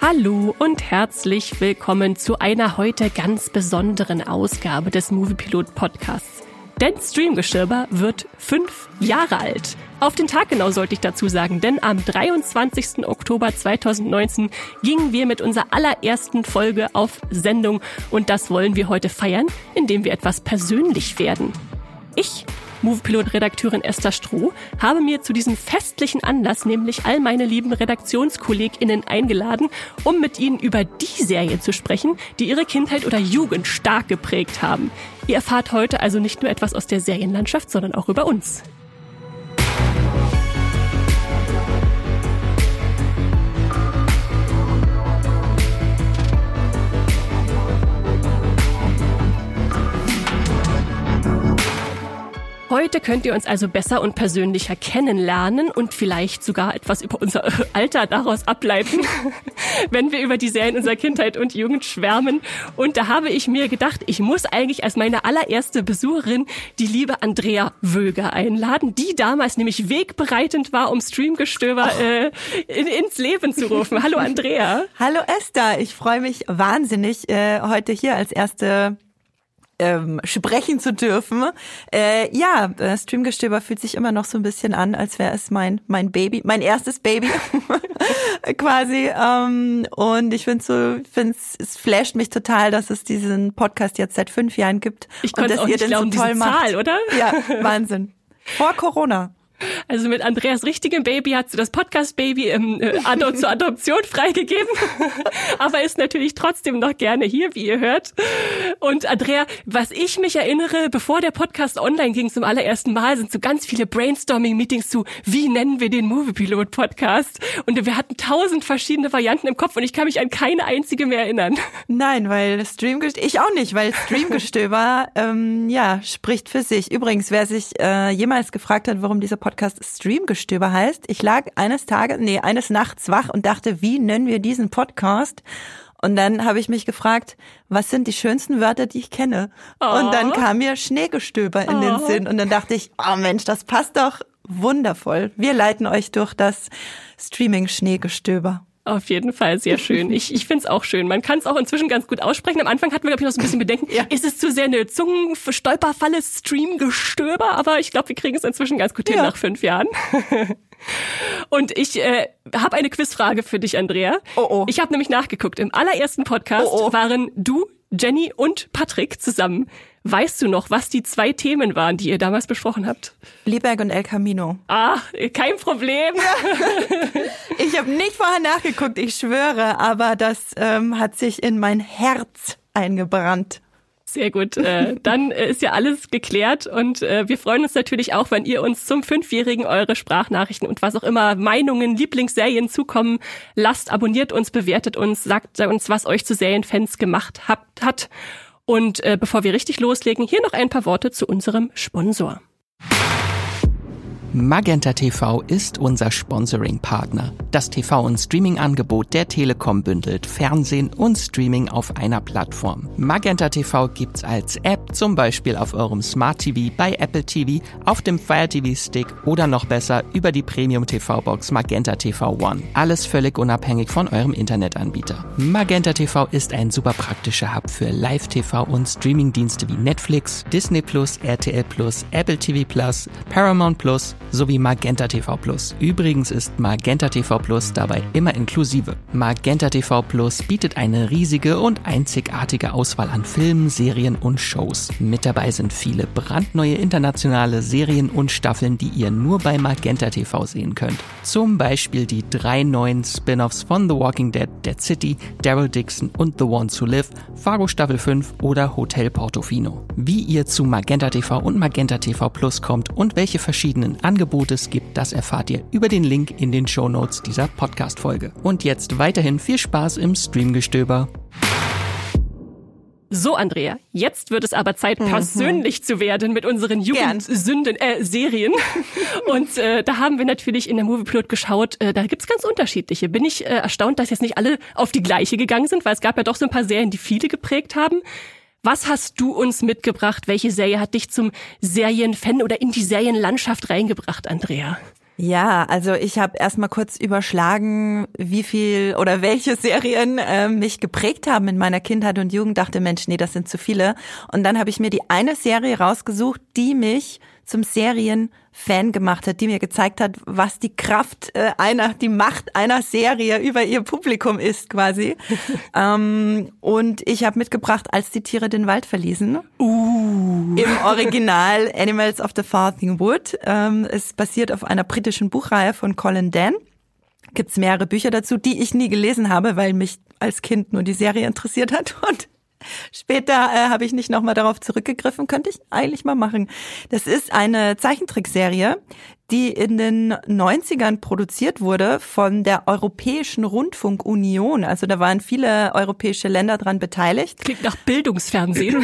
Hallo und herzlich willkommen zu einer heute ganz besonderen Ausgabe des Moviepilot Podcasts. Denn Streamgestöber wird 5 Jahre alt. Auf den Tag genau sollte ich dazu sagen, denn am 23. Oktober 2019 gingen wir mit unserer allerersten Folge auf Sendung und das wollen wir heute feiern, indem wir etwas persönlich werden. Ich, Moviepilot-Redakteurin Esther Stroh, habe mir zu diesem festlichen Anlass nämlich all meine lieben RedaktionskollegInnen eingeladen, um mit ihnen über die Serien zu sprechen, die ihre Kindheit oder Jugend stark geprägt haben. Ihr erfahrt heute also nicht nur etwas aus der Serienlandschaft, sondern auch über uns. Heute könnt ihr uns also besser und persönlicher kennenlernen und vielleicht sogar etwas über unser Alter daraus ableiten, wenn wir über die Serien unserer Kindheit und Jugend schwärmen. Und da habe ich mir gedacht, ich muss eigentlich als meine allererste Besucherin die liebe Andrea Wöger einladen, die damals nämlich wegbereitend war, um Streamgestöber ins Leben zu rufen. Hallo Andrea. Hallo Esther, ich freue mich wahnsinnig, heute hier als erste sprechen zu dürfen. Streamgestöber fühlt sich immer noch so ein bisschen an, als wäre es mein Baby, mein erstes Baby quasi. Und ich finde es flasht mich total, dass es diesen Podcast jetzt seit 5 Jahren gibt. Ich konnte es auch nicht glauben, diese Zahl, oder? Ja, Wahnsinn. Vor Corona. Also mit Andreas richtigem Baby hat sie das Podcast-Baby zur Adoption freigegeben, aber ist natürlich trotzdem noch gerne hier, wie ihr hört. Und Andrea, was ich mich erinnere, bevor der Podcast online ging zum allerersten Mal, sind so ganz viele Brainstorming-Meetings zu, wie nennen wir den Moviepilot-Podcast? Und wir hatten 1000 verschiedene Varianten im Kopf und ich kann mich an keine einzige mehr erinnern. Nein, weil ich auch nicht, weil Streamgestöber spricht für sich. Übrigens, wer sich jemals gefragt hat, warum dieser Podcast Streamgestöber heißt. Ich lag eines Nachts wach und dachte, wie nennen wir diesen Podcast? Und dann habe ich mich gefragt, was sind die schönsten Wörter, die ich kenne? Und dann kam mir Schneegestöber in den Sinn. Und dann dachte ich, oh Mensch, das passt doch wundervoll. Wir leiten euch durch das Streaming-Schneegestöber. Auf jeden Fall, sehr schön. Ich finde es auch schön. Man kann es auch inzwischen ganz gut aussprechen. Am Anfang hatten wir, glaube ich, noch so ein bisschen Bedenken. Ja. Ist es zu sehr eine Zungenstolperfalle, Streamgestöber? Aber ich glaube, wir kriegen es inzwischen ganz gut hin nach 5 Jahren. Und ich habe eine Quizfrage für dich, Andrea. Oh. Ich habe nämlich nachgeguckt. Im allerersten Podcast waren du, Jenny und Patrick zusammen. Weißt du noch, was die 2 Themen waren, die ihr damals besprochen habt? Lieberg und El Camino. Kein Problem. Ja. Ich habe nicht vorher nachgeguckt, ich schwöre, aber das hat sich in mein Herz eingebrannt. Sehr gut. Dann ist ja alles geklärt und wir freuen uns natürlich auch, wenn ihr uns zum 5-Jährigen eure Sprachnachrichten und was auch immer, Meinungen, Lieblingsserien zukommen lasst. Abonniert uns, bewertet uns, sagt uns, was euch zu Serienfans gemacht hat. Und bevor wir richtig loslegen, hier noch ein paar Worte zu unserem Sponsor. Magenta TV ist unser Sponsoring-Partner. Das TV- und Streaming-Angebot der Telekom bündelt Fernsehen und Streaming auf einer Plattform. Magenta TV gibt's als App, zum Beispiel auf eurem Smart TV, bei Apple TV, auf dem Fire TV Stick oder noch besser über die Premium TV-Box Magenta TV One. Alles völlig unabhängig von eurem Internetanbieter. Magenta TV ist ein super praktischer Hub für Live-TV und Streaming-Dienste wie Netflix, Disney+, RTL+, Apple TV+, Paramount+, sowie Magenta TV Plus. Übrigens ist Magenta TV Plus dabei immer inklusive. Magenta TV Plus bietet eine riesige und einzigartige Auswahl an Filmen, Serien und Shows. Mit dabei sind viele brandneue internationale Serien und Staffeln, die ihr nur bei Magenta TV sehen könnt. Zum Beispiel die 3 neuen Spin-offs von The Walking Dead, Dead City, Daryl Dixon und The Ones Who Live, Fargo Staffel 5 oder Hotel Portofino. Wie ihr zu Magenta TV und Magenta TV Plus kommt und welche verschiedenen Angebote es gibt, das erfahrt ihr über den Link in den Shownotes dieser Podcast-Folge. Und jetzt weiterhin viel Spaß im Streamgestöber. So, Andrea, jetzt wird es aber Zeit, persönlich zu werden mit unseren Jugendsünden-Serien. Und da haben wir natürlich in der Moviepilot geschaut, da gibt's ganz unterschiedliche. Bin ich erstaunt, dass jetzt nicht alle auf die gleiche gegangen sind, weil es gab ja doch so ein paar Serien, die viele geprägt haben. Was hast du uns mitgebracht? Welche Serie hat dich zum Serienfan oder in die Serienlandschaft reingebracht, Andrea? Ja, also ich habe erstmal kurz überschlagen, wie viel oder welche Serien mich geprägt haben in meiner Kindheit und Jugend. Dachte, Mensch, nee, das sind zu viele. Und dann habe ich mir die eine Serie rausgesucht, die mich zum Serienfan gemacht hat, die mir gezeigt hat, was die die Macht einer Serie über ihr Publikum ist quasi. Und ich habe mitgebracht, als die Tiere den Wald verließen. Im Original Animals of the Farthing Wood. Es basiert auf einer britischen Buchreihe von Colin Dann. Gibt's mehrere Bücher dazu, die ich nie gelesen habe, weil mich als Kind nur die Serie interessiert hat. Und später habe ich nicht nochmal darauf zurückgegriffen, könnte ich eigentlich mal machen. Das ist eine Zeichentrickserie, die in den 90ern produziert wurde von der Europäischen Rundfunkunion. Also da waren viele europäische Länder dran beteiligt. Klingt nach Bildungsfernsehen.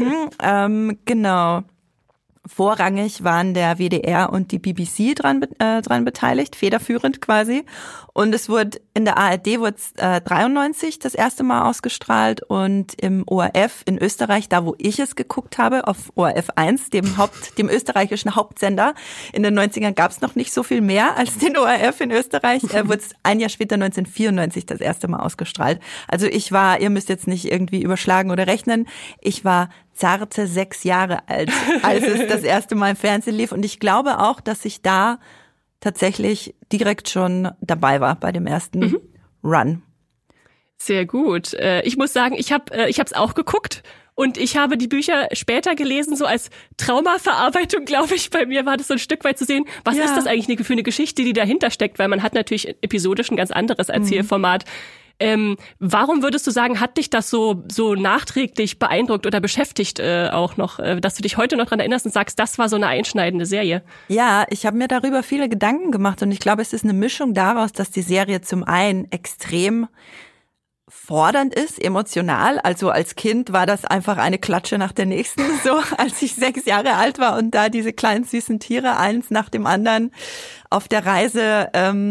Genau. Vorrangig waren der WDR und die BBC dran beteiligt, federführend quasi. Und es wurde in der ARD 93 das erste Mal ausgestrahlt und im ORF in Österreich, da wo ich es geguckt habe, auf ORF 1, dem österreichischen Hauptsender. In den 90ern gab es noch nicht so viel mehr als den ORF in Österreich. Wurde es ein Jahr später 1994 das erste Mal ausgestrahlt. Also ihr müsst jetzt nicht irgendwie überschlagen oder rechnen, ich war zarte 6 Jahre alt, als es das erste Mal im Fernsehen lief. Und ich glaube auch, dass ich da tatsächlich direkt schon dabei war bei dem ersten Run. Sehr gut. Ich muss sagen, ich hab's auch geguckt und ich habe die Bücher später gelesen, so als Traumaverarbeitung, glaube ich. Bei mir war das so ein Stück weit zu sehen, was ist das eigentlich für eine Geschichte, die dahinter steckt, weil man hat natürlich episodisch ein ganz anderes Erzählformat. Warum würdest du sagen, hat dich das so nachträglich beeindruckt oder beschäftigt auch noch, dass du dich heute noch dran erinnerst und sagst, das war so eine einschneidende Serie? Ja, ich habe mir darüber viele Gedanken gemacht und ich glaube, es ist eine Mischung daraus, dass die Serie zum einen extrem fordernd ist, emotional. Also als Kind war das einfach eine Klatsche nach der nächsten, so als ich 6 Jahre alt war und da diese kleinen süßen Tiere eins nach dem anderen auf der Reise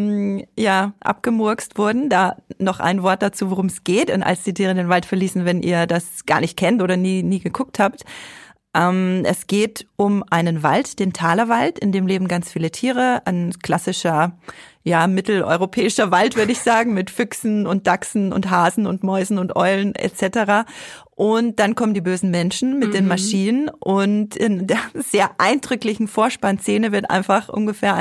abgemurkst wurden. Da noch ein Wort dazu, worum es geht. Und als die Tiere den Wald verließen, wenn ihr das gar nicht kennt oder nie geguckt habt. Es geht um einen Wald, den Thalerwald, in dem leben ganz viele Tiere. Ein klassischer, mitteleuropäischer Wald, würde ich sagen, mit Füchsen und Dachsen und Hasen und Mäusen und Eulen etc. Und dann kommen die bösen Menschen mit den Maschinen und in der sehr eindrücklichen Vorspannszene wird einfach ungefähr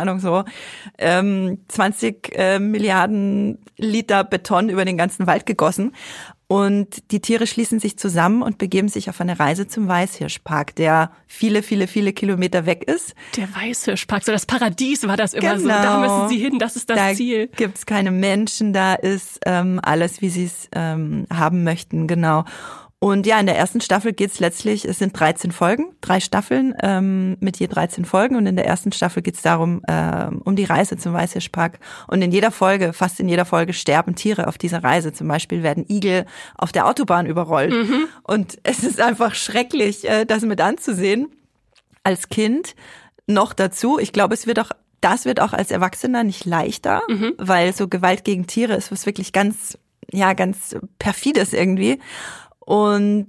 20 Milliarden Liter Beton über den ganzen Wald gegossen. Und die Tiere schließen sich zusammen und begeben sich auf eine Reise zum Weißhirschpark, der viele, viele, viele Kilometer weg ist. Der Weißhirschpark, so das Paradies war das immer so. Da müssen sie hin, das ist das Ziel. Da gibt's keine Menschen, da ist alles, wie sie es haben möchten, genau. Und ja, in der ersten Staffel geht's letztlich, es sind 13 Folgen, 3 Staffeln mit je 13 Folgen. Und in der ersten Staffel geht's darum, um die Reise zum Weißhirschpark. Und fast in jeder Folge sterben Tiere auf dieser Reise. Zum Beispiel werden Igel auf der Autobahn überrollt. Und es ist einfach schrecklich, das mit anzusehen. Als Kind noch dazu. Ich glaube, das wird auch als Erwachsener nicht leichter, weil so Gewalt gegen Tiere ist was wirklich ganz perfides irgendwie. Und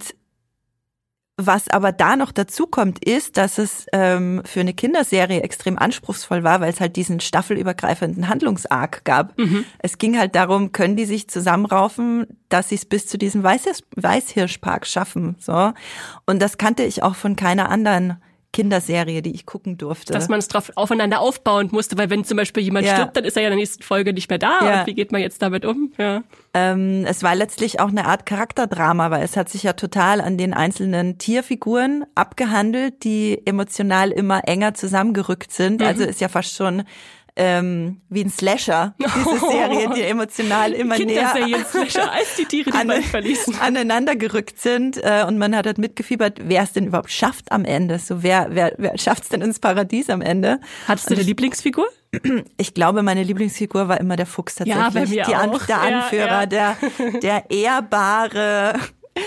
was aber da noch dazu kommt, ist, dass es für eine Kinderserie extrem anspruchsvoll war, weil es halt diesen staffelübergreifenden Handlungsarc gab. Es ging halt darum, können die sich zusammenraufen, dass sie es bis zu diesem Weißhirschpark schaffen. So. Und das kannte ich auch von keiner anderen Kinderserie, die ich gucken durfte. Dass man es drauf aufeinander aufbauen musste, weil wenn zum Beispiel jemand stirbt, dann ist er ja in der nächsten Folge nicht mehr da. Und wie geht man jetzt damit um? Ja. Es war letztlich auch eine Art Charakterdrama, weil es hat sich ja total an den einzelnen Tierfiguren abgehandelt, die emotional immer enger zusammengerückt sind. Also ist ja fast schon wie ein Slasher, diese Serie, die emotional immer näher Slasher, als die Tiere die Wald verließen, aneinander gerückt sind und man hat halt mitgefiebert, wer es denn überhaupt schafft am Ende, so wer schafft es denn ins Paradies am Ende. Hattest du eine Lieblingsfigur? Ich glaube, meine Lieblingsfigur war immer der Fuchs tatsächlich, ja, bei mir auch. Der Anführer, der ehrbare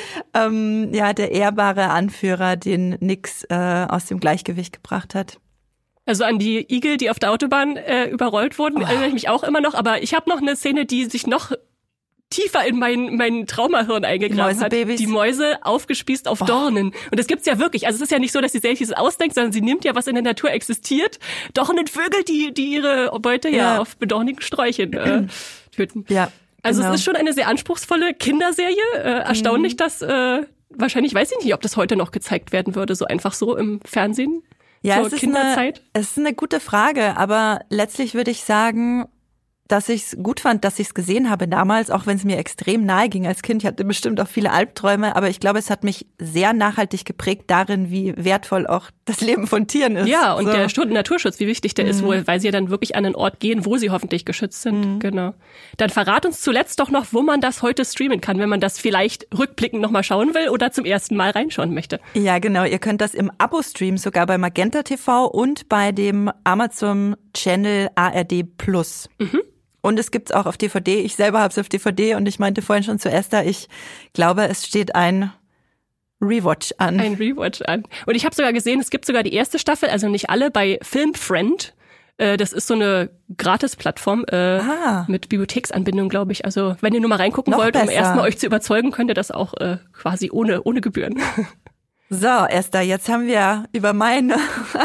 der ehrbare Anführer, den nix aus dem Gleichgewicht gebracht hat. Also an die Igel, die auf der Autobahn überrollt wurden, erinnere ich mich auch immer noch. Aber ich habe noch eine Szene, die sich noch tiefer in mein Traumahirn eingegraben hat. Die Mäuse aufgespießt auf Dornen. Und das gibt's ja wirklich. Also es ist ja nicht so, dass die Serie dieses ausdenkt, sondern sie nimmt ja, was in der Natur existiert. Dornenvögel, die ihre Beute ja auf bedornigen Sträuchen töten. Ja. Also es ist schon eine sehr anspruchsvolle Kinderserie. Erstaunlich, dass wahrscheinlich, weiß ich nicht, ob das heute noch gezeigt werden würde, so einfach so im Fernsehen. Ja, es ist eine gute Frage, aber letztlich würde ich sagen, dass ich es gut fand, dass ich es gesehen habe damals, auch wenn es mir extrem nahe ging als Kind. Ich hatte bestimmt auch viele Albträume, aber ich glaube, es hat mich sehr nachhaltig geprägt darin, wie wertvoll auch das Leben von Tieren ist. Ja, und der Naturschutz, wie wichtig der ist wohl, weil sie ja dann wirklich an einen Ort gehen, wo sie hoffentlich geschützt sind. Genau. Dann verrat uns zuletzt doch noch, wo man das heute streamen kann, wenn man das vielleicht rückblickend nochmal schauen will oder zum ersten Mal reinschauen möchte. Ja, genau. Ihr könnt das im Abo streamen, sogar bei Magenta TV und bei dem Amazon-Channel ARD Plus. Und es gibt's auch auf DVD. Ich selber habe es auf DVD und ich meinte vorhin schon zu Esther, ich glaube, es steht ein Rewatch an. Und ich habe sogar gesehen, es gibt sogar die erste Staffel, also nicht alle, bei Filmfriend. Das ist so eine Gratis-Plattform mit Bibliotheksanbindung, glaube ich. Also wenn ihr nur mal reingucken wollt, um erstmal euch zu überzeugen, könnt ihr das auch quasi ohne Gebühren. So, Esther, jetzt haben wir über meine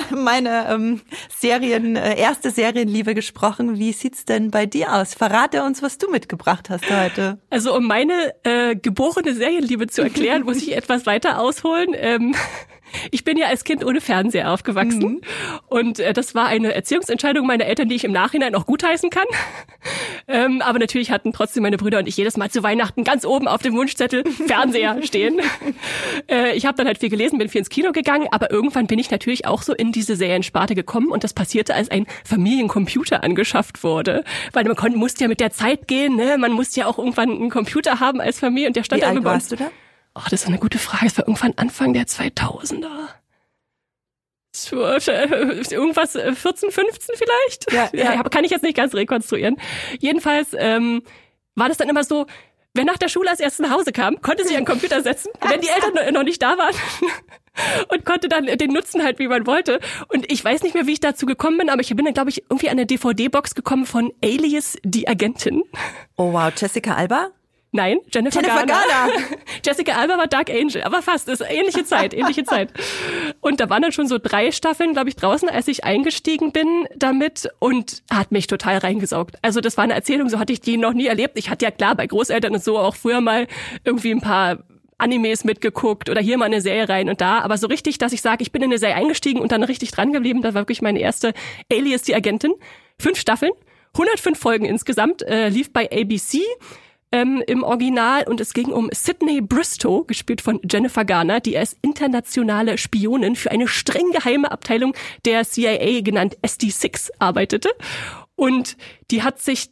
erste Serienliebe gesprochen. Wie sieht's denn bei dir aus? Verrate uns, was du mitgebracht hast heute. Also um meine geborene Serienliebe zu erklären, muss ich etwas weiter ausholen. Ich bin ja als Kind ohne Fernseher aufgewachsen und das war eine Erziehungsentscheidung meiner Eltern, die ich im Nachhinein auch gutheißen kann. Aber natürlich hatten trotzdem meine Brüder und ich jedes Mal zu Weihnachten ganz oben auf dem Wunschzettel Fernseher stehen. Ich habe dann halt viel gelesen, bin viel ins Kino gegangen, aber irgendwann bin ich natürlich auch so in diese Seriensparte gekommen und das passierte, als ein Familiencomputer angeschafft wurde. Weil man musste ja mit der Zeit gehen, ne? Man musste ja auch irgendwann einen Computer haben als Familie und der stand dann bei uns. Wie alt warst du da? Oh, das ist eine gute Frage. Es war irgendwann Anfang der 2000er. Irgendwas 14, 15 vielleicht? Ja. Kann ich jetzt nicht ganz rekonstruieren. Jedenfalls war das dann immer so, wer nach der Schule als erstes nach Hause kam, konnte sich an den Computer setzen, wenn die Eltern noch nicht da waren und konnte dann den nutzen halt, wie man wollte. Und ich weiß nicht mehr, wie ich dazu gekommen bin, aber ich bin dann, glaube ich, irgendwie an eine DVD-Box gekommen von Alias, die Agentin. Oh wow, Jessica Alba? Nein, Jennifer Garner. Jessica Alba war Dark Angel, aber fast, ist ähnliche Zeit. Und da waren dann schon so 3 Staffeln, glaube ich, draußen, als ich eingestiegen bin damit und hat mich total reingesaugt. Also das war eine Erzählung, so hatte ich die noch nie erlebt. Ich hatte ja klar bei Großeltern und so auch früher mal irgendwie ein paar Animes mitgeguckt oder hier mal eine Serie rein und da, aber so richtig, dass ich sage, ich bin in eine Serie eingestiegen und dann richtig dran geblieben, das war wirklich meine erste Alias, die Agentin. 5 Staffeln, 105 Folgen insgesamt, lief bei ABC. Im Original und es ging um Sydney Bristow, gespielt von Jennifer Garner, die als internationale Spionin für eine streng geheime Abteilung der CIA, genannt SD6, arbeitete. Und die hat sich,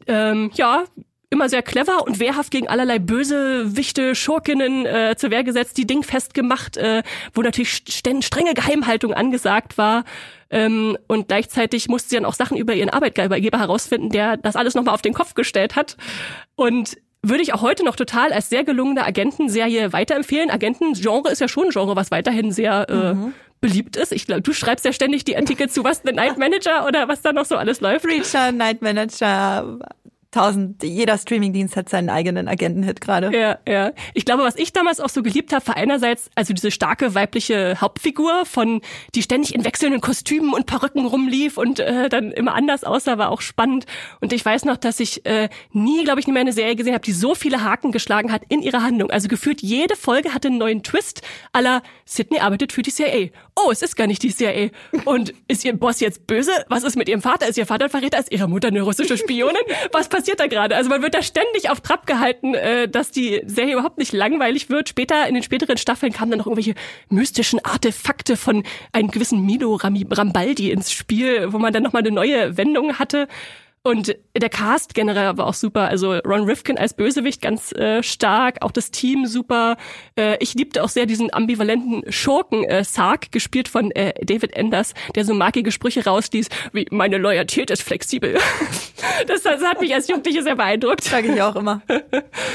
immer sehr clever und wehrhaft gegen allerlei Bösewichte, Schurkinnen zur Wehr gesetzt, die dingfest gemacht, wo natürlich strenge Geheimhaltung angesagt war. Und gleichzeitig musste sie dann auch Sachen über ihren Arbeitgeber herausfinden, der das alles nochmal auf den Kopf gestellt hat. Und würde ich auch heute noch total als sehr gelungene Agentenserie weiterempfehlen. Agentengenre ist ja schon ein Genre, was weiterhin sehr beliebt ist. Ich glaube, du schreibst ja ständig die Artikel zu was, The Night Manager oder was da noch so alles läuft. Reacher, Night Manager, jeder Streamingdienst hat seinen eigenen Agentenhit gerade. Ja. Ich glaube, was ich damals auch so geliebt habe, war einerseits also diese starke weibliche Hauptfigur, die ständig in wechselnden Kostümen und Perücken rumlief und dann immer anders aussah, war auch spannend. Und ich weiß noch, dass ich nie mehr eine Serie gesehen habe, die so viele Haken geschlagen hat in ihrer Handlung. Also gefühlt jede Folge hatte einen neuen Twist à la Sydney arbeitet für die CIA. Oh, es ist gar nicht die CIA. Und ist ihr Boss jetzt böse? Was ist mit ihrem Vater? Ist ihr Vater ein Verräter? Ist ihre Mutter eine russische Spionin? Was passiert da gerade? Also man wird da ständig auf Trab gehalten, dass die Serie überhaupt nicht langweilig wird. In den späteren Staffeln kamen dann noch irgendwelche mystischen Artefakte von einem gewissen Milo Rambaldi ins Spiel, wo man dann nochmal eine neue Wendung hatte. Und der Cast generell war auch super. Also Ron Rifkin als Bösewicht ganz stark, auch das Team super. Ich liebte auch sehr diesen ambivalenten Schurken Sark, gespielt von David Enders, der so markige Sprüche rausließ, wie meine Loyalität ist flexibel. Das hat mich als Jugendliche sehr beeindruckt. Sage ich auch immer.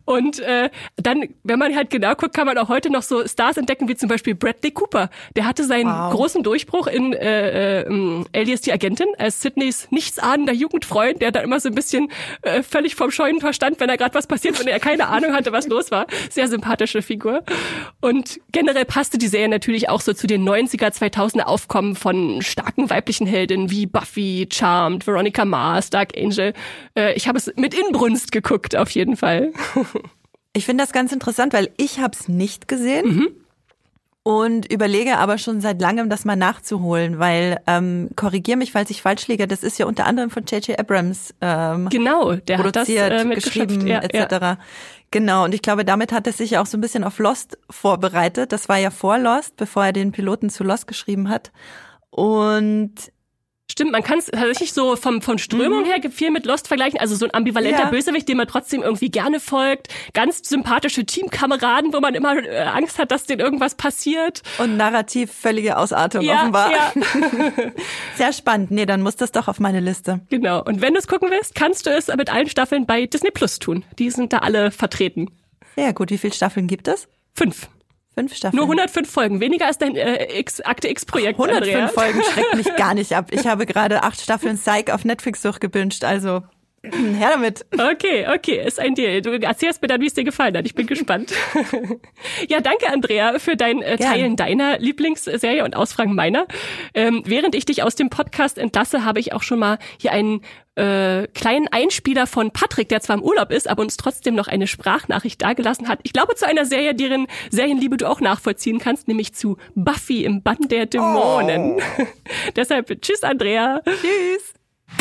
Und dann, wenn man halt genau guckt, kann man auch heute noch so Stars entdecken, wie zum Beispiel Bradley Cooper. Der hatte seinen großen Durchbruch in Alias die Agentin als Sydneys nichtsahnender Jugendfreund, der da immer so ein bisschen völlig vom Scheunentor stand, wenn da gerade was passiert und er keine Ahnung hatte, was los war. Sehr sympathische Figur. Und generell passte die Serie natürlich auch so zu den 90er, 2000er Aufkommen von starken weiblichen Heldinnen wie Buffy, Charmed, Veronica Mars, Dark Angel. Ich habe es mit Inbrunst geguckt, auf jeden Fall. Ich finde das ganz interessant, weil ich habe es nicht gesehen und überlege aber schon seit langem, das mal nachzuholen, weil, korrigier mich, falls ich falsch liege, das ist ja unter anderem von J.J. Abrams genau, der produziert, hat das geschrieben, ja, etc. Ja. Genau, und ich glaube, damit hat er sich ja auch so ein bisschen auf Lost vorbereitet. Das war ja vor Lost, bevor er den Piloten zu Lost geschrieben hat. Und stimmt, man kann es tatsächlich so von Strömung her viel mit Lost vergleichen. Also so ein ambivalenter Bösewicht, dem man trotzdem irgendwie gerne folgt. Ganz sympathische Teamkameraden, wo man immer Angst hat, dass denen irgendwas passiert. Und narrativ völlige Ausartung offenbar. Ja. Sehr spannend. Nee, dann muss das doch auf meine Liste. Genau. Und wenn du es gucken willst, kannst du es mit allen Staffeln bei Disney Plus tun. Die sind da alle vertreten. Sehr gut. Wie viele Staffeln gibt es? 5. 5 Staffeln. Nur 105 Folgen. Weniger als dein Akte X-Projekt, 105 Andrea. Folgen schreckt mich gar nicht ab. Ich habe gerade 8 Staffeln Psych auf Netflix durchgebinged, also her damit. Okay, ist ein Deal. Du erzählst mir dann, wie es dir gefallen hat. Ich bin gespannt. Ja, danke, Andrea, für dein Teilen deiner Lieblingsserie und Ausfragen meiner. Während ich dich aus dem Podcast entlasse, habe ich auch schon mal hier einen kleinen Einspieler von Patrick, der zwar im Urlaub ist, aber uns trotzdem noch eine Sprachnachricht dagelassen hat. Ich glaube, zu einer Serie, deren Serienliebe du auch nachvollziehen kannst, nämlich zu Buffy im Bann der Dämonen. Deshalb tschüss, Andrea. Tschüss.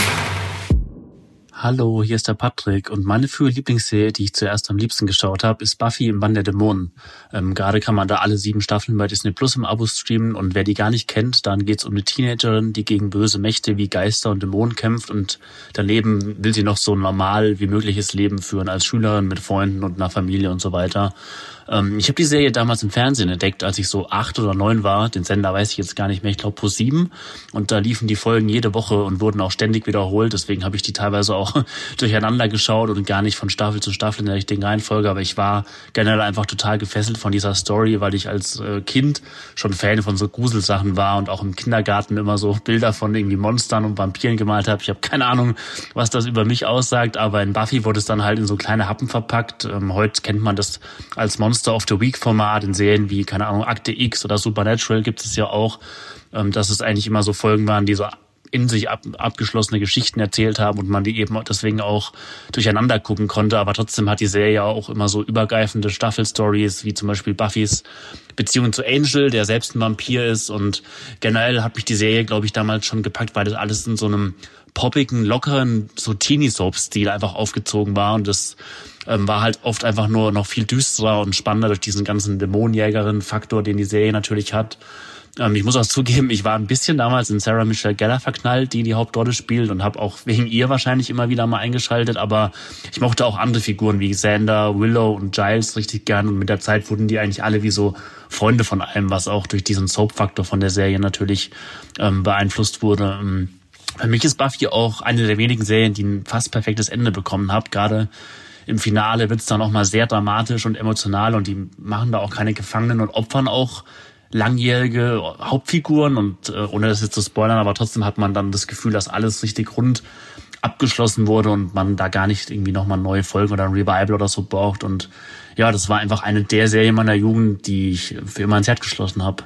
Hallo, hier ist der Patrick und meine frühe Lieblingsserie, die ich zuerst am liebsten geschaut habe, ist Buffy im Bann der Dämonen. Gerade kann man da alle 7 Staffeln bei Disney Plus im Abo streamen und wer die gar nicht kennt, dann geht's um eine Teenagerin, die gegen böse Mächte wie Geister und Dämonen kämpft und daneben will sie noch so ein normal wie mögliches Leben führen als Schülerin mit Freunden und einer Familie und so weiter. Ich habe die Serie damals im Fernsehen entdeckt, als ich so 8 oder 9 war. Den Sender weiß ich jetzt gar nicht mehr, ich glaube Pro7. Und da liefen die Folgen jede Woche und wurden auch ständig wiederholt. Deswegen habe ich die teilweise auch durcheinander geschaut und gar nicht von Staffel zu Staffel in der richtigen Reihenfolge. Aber ich war generell einfach total gefesselt von dieser Story, weil ich als Kind schon Fan von so Gruselsachen war und auch im Kindergarten immer so Bilder von irgendwie Monstern und Vampiren gemalt habe. Ich habe keine Ahnung, was das über mich aussagt, aber in Buffy wurde es dann halt in so kleine Happen verpackt. Heute kennt man das als Monster of the Week Format in Serien wie, keine Ahnung, Akte X oder Supernatural gibt es ja auch, dass es eigentlich immer so Folgen waren, die so in sich abgeschlossene Geschichten erzählt haben und man die eben deswegen auch durcheinander gucken konnte. Aber trotzdem hat die Serie auch immer so übergreifende Staffelstories, wie zum Beispiel Buffys Beziehung zu Angel, der selbst ein Vampir ist. Und generell hat mich die Serie, glaube ich, damals schon gepackt, weil das alles in so einem poppigen, lockeren, so Teenie-Soap-Stil einfach aufgezogen war. Und das war halt oft einfach nur noch viel düsterer und spannender durch diesen ganzen Dämonenjägerin-Faktor, den die Serie natürlich hat. Ich muss auch zugeben, ich war ein bisschen damals in Sarah Michelle Gellar verknallt, die Hauptrolle spielt und habe auch wegen ihr wahrscheinlich immer wieder mal eingeschaltet, aber ich mochte auch andere Figuren wie Xander, Willow und Giles richtig gern und mit der Zeit wurden die eigentlich alle wie so Freunde von allem, was auch durch diesen Soap-Faktor von der Serie natürlich beeinflusst wurde. Für mich ist Buffy auch eine der wenigen Serien, die ein fast perfektes Ende bekommen hat, gerade im Finale wird's dann auch mal sehr dramatisch und emotional und die machen da auch keine Gefangenen und opfern auch langjährige Hauptfiguren und ohne das jetzt zu spoilern, aber trotzdem hat man dann das Gefühl, dass alles richtig rund abgeschlossen wurde und man da gar nicht irgendwie nochmal neue Folgen oder ein Revival oder so braucht. Und ja, das war einfach eine der Serien meiner Jugend, die ich für immer ins Herz geschlossen habe.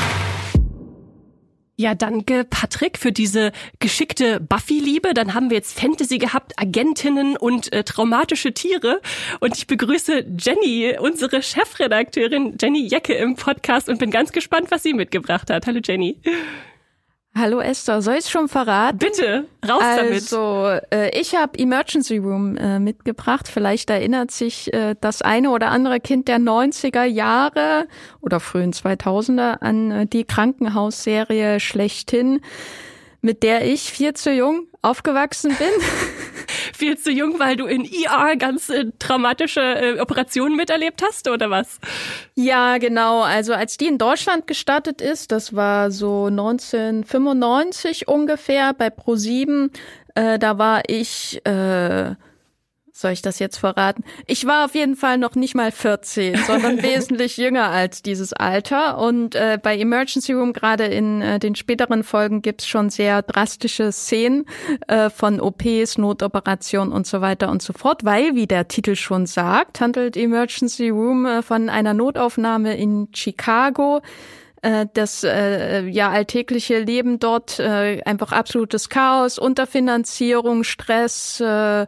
Ja, danke Patrick für diese geschickte Buffy-Liebe. Dann haben wir jetzt Fantasy gehabt, Agentinnen und traumatische Tiere. Und ich begrüße Jenny, unsere Chefredakteurin Jenny Jecke im Podcast und bin ganz gespannt, was sie mitgebracht hat. Hallo Jenny. Hallo Esther, soll ich es schon verraten? Bitte, raus damit. Also, ich habe Emergency Room mitgebracht. Vielleicht erinnert sich das eine oder andere Kind der 90er Jahre oder frühen 2000er an die Krankenhausserie schlechthin, mit der ich viel zu jung aufgewachsen bin. Viel zu jung, weil du in ER ganz traumatische Operationen miterlebt hast, oder was? Ja, genau. Also als die in Deutschland gestartet ist, das war so 1995 ungefähr bei Pro7, da war ich Soll ich das jetzt verraten? Ich war auf jeden Fall noch nicht mal 14, sondern wesentlich jünger als dieses Alter. Und bei Emergency Room, gerade in den späteren Folgen, gibt's schon sehr drastische Szenen von OPs, Notoperationen und so weiter und so fort. Weil, wie der Titel schon sagt, handelt Emergency Room von einer Notaufnahme in Chicago. Das alltägliche Leben dort, einfach absolutes Chaos, Unterfinanzierung, Stress,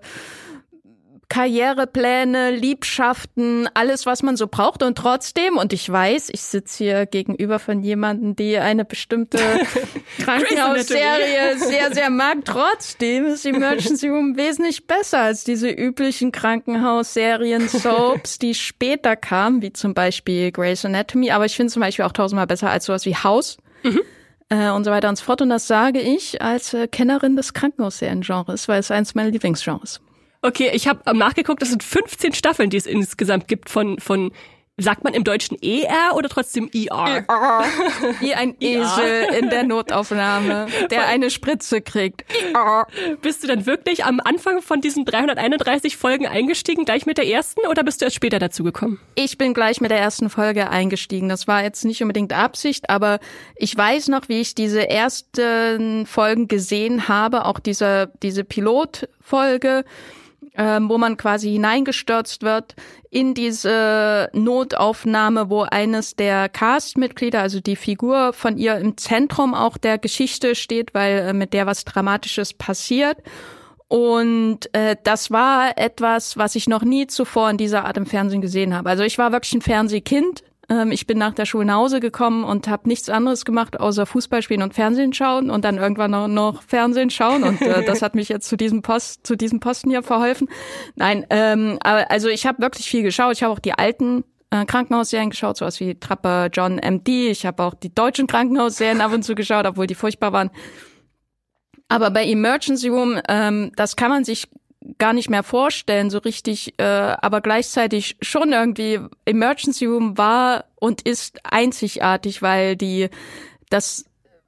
Karrierepläne, Liebschaften, alles, was man so braucht. Und trotzdem, und ich weiß, ich sitze hier gegenüber von jemandem, die eine bestimmte Krankenhausserie sehr, sehr mag. Trotzdem ist Emergency Room wesentlich besser als diese üblichen Krankenhausserien, Soaps, die später kamen, wie zum Beispiel Grey's Anatomy. Aber ich finde zum Beispiel auch tausendmal besser als sowas wie House. Und so weiter und so fort. Und das sage ich als Kennerin des Krankenhausseriengenres, weil es eines meiner Lieblingsgenres. Okay, ich habe nachgeguckt, das sind 15 Staffeln, die es insgesamt gibt von sagt man im Deutschen ER oder trotzdem ER? Wie ein Esel in der Notaufnahme, der eine Spritze kriegt. Bist du dann wirklich am Anfang von diesen 331 Folgen eingestiegen, gleich mit der ersten, oder bist du erst später dazu gekommen? Ich bin gleich mit der ersten Folge eingestiegen. Das war jetzt nicht unbedingt Absicht, aber ich weiß noch, wie ich diese ersten Folgen gesehen habe, auch diese Pilotfolge, wo man quasi hineingestürzt wird in diese Notaufnahme, wo eines der Castmitglieder, also die Figur von ihr im Zentrum auch der Geschichte steht, weil mit der was Dramatisches passiert. Und das war etwas, was ich noch nie zuvor in dieser Art im Fernsehen gesehen habe. Also ich war wirklich ein Fernsehkind. Ich bin nach der Schule nach Hause gekommen und habe nichts anderes gemacht, außer Fußball spielen und Fernsehen schauen und dann irgendwann noch Fernsehen schauen. Und das hat mich jetzt zu diesem Posten hier verholfen. Nein, aber also ich habe wirklich viel geschaut. Ich habe auch die alten Krankenhausserien geschaut, sowas wie Trapper John MD. Ich habe auch die deutschen Krankenhausserien ab und zu geschaut, obwohl die furchtbar waren. Aber bei Emergency Room, das kann man sich gar nicht mehr vorstellen, so richtig, aber gleichzeitig schon irgendwie Emergency Room war und ist einzigartig, weil das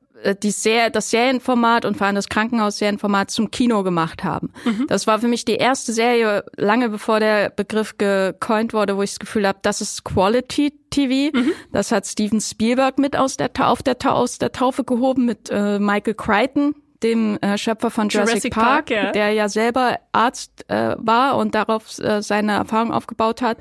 Serienformat und vor allem das Krankenhausserienformat zum Kino gemacht haben. Das war für mich die erste Serie, lange bevor der Begriff gecoint wurde, wo ich das Gefühl habe, das ist Quality TV. Das hat Steven Spielberg mit aus der Taufe gehoben mit Michael Crichton, dem Schöpfer von Jurassic Park, ja. Der ja selber Arzt war und darauf seine Erfahrung aufgebaut hat.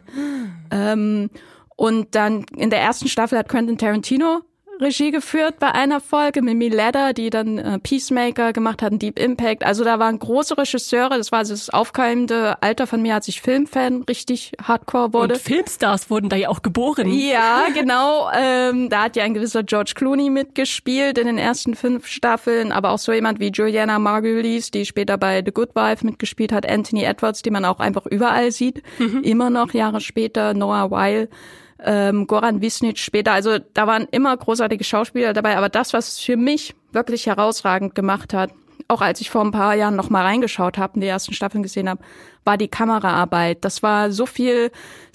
Und dann in der ersten Staffel hat Quentin Tarantino Regie geführt bei einer Folge, Mimi Leder, die dann Peacemaker gemacht hat, Deep Impact. Also da waren große Regisseure, das war also das aufkeimende Alter von mir, als ich Filmfan richtig hardcore wurde. Und Filmstars wurden da ja auch geboren. Ja, genau. Da hat ja ein gewisser George Clooney mitgespielt in den ersten 5 Staffeln, aber auch so jemand wie Juliana Margulies, die später bei The Good Wife mitgespielt hat, Anthony Edwards, den man auch einfach überall sieht, immer noch Jahre später, Noah Weil. Goran Visnic später, also da waren immer großartige Schauspieler dabei, aber das, was es für mich wirklich herausragend gemacht hat, auch als ich vor ein paar Jahren noch mal reingeschaut habe und die ersten Staffeln gesehen habe, war die Kameraarbeit. Das war so viel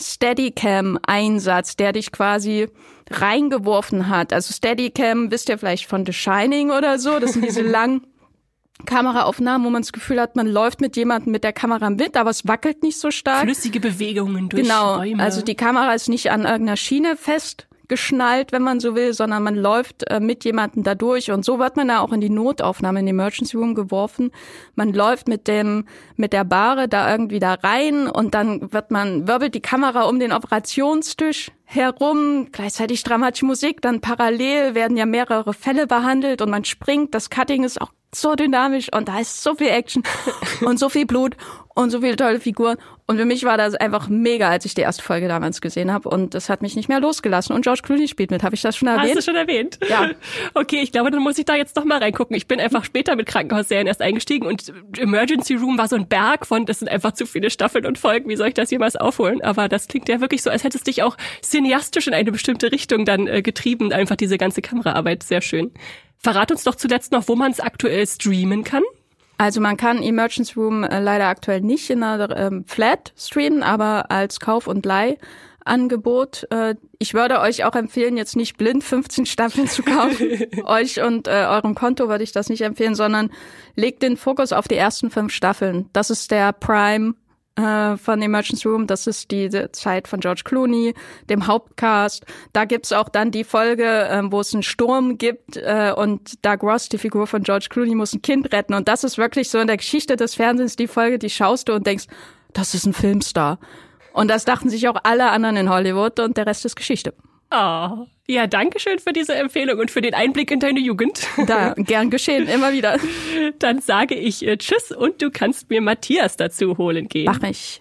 Steadicam-Einsatz, der dich quasi reingeworfen hat. Also Steadicam, wisst ihr vielleicht von The Shining oder so, das sind diese langen Kameraaufnahmen, wo man das Gefühl hat, man läuft mit jemandem mit der Kamera mit, aber es wackelt nicht so stark. Flüssige Bewegungen durch Räume. Genau, also die Kamera ist nicht an irgendeiner Schiene festgeschnallt, wenn man so will, sondern man läuft mit jemandem da durch. Und so wird man da auch in die Notaufnahme, in die Emergency Room geworfen. Man läuft mit der Bahre da irgendwie da rein und dann wirbelt die Kamera um den Operationstisch herum, gleichzeitig dramatische Musik, dann parallel werden ja mehrere Fälle behandelt und man springt. Das Cutting ist auch so dynamisch und da ist so viel Action und so viel Blut und so viele tolle Figuren. Und für mich war das einfach mega, als ich die erste Folge damals gesehen habe. Und das hat mich nicht mehr losgelassen. Und George Clooney spielt mit. Habe ich das schon erwähnt? Hast du schon erwähnt? Ja. Okay, ich glaube, dann muss ich da jetzt noch mal reingucken. Ich bin einfach später mit Krankenhausserien erst eingestiegen und Emergency Room war so ein Berg von, das sind einfach zu viele Staffeln und Folgen. Wie soll ich das jemals aufholen? Aber das klingt ja wirklich so, als hättest du dich auch cineastisch in eine bestimmte Richtung dann getrieben. Einfach diese ganze Kameraarbeit. Sehr schön. Verrat uns doch zuletzt noch, wo man es aktuell streamen kann. Also man kann Emergency Room leider aktuell nicht in einer Flat streamen, aber als Kauf- und Leihangebot. Ich würde euch auch empfehlen, jetzt nicht blind 15 Staffeln zu kaufen. Euch und eurem Konto würde ich das nicht empfehlen, sondern legt den Fokus auf die ersten 5 Staffeln. Das ist der Prime von Emergency Room. Das ist die Zeit von George Clooney, dem Hauptcast. Da gibt's auch dann die Folge, wo es einen Sturm gibt und Doug Ross, die Figur von George Clooney, muss ein Kind retten. Und das ist wirklich so in der Geschichte des Fernsehens die Folge, die schaust du und denkst, das ist ein Filmstar. Und das dachten sich auch alle anderen in Hollywood und der Rest ist Geschichte. Oh, ja, danke schön für diese Empfehlung und für den Einblick in deine Jugend. Da, gern geschehen, immer wieder. Dann sage ich Tschüss und du kannst mir Matthias dazu holen gehen. Mach ich.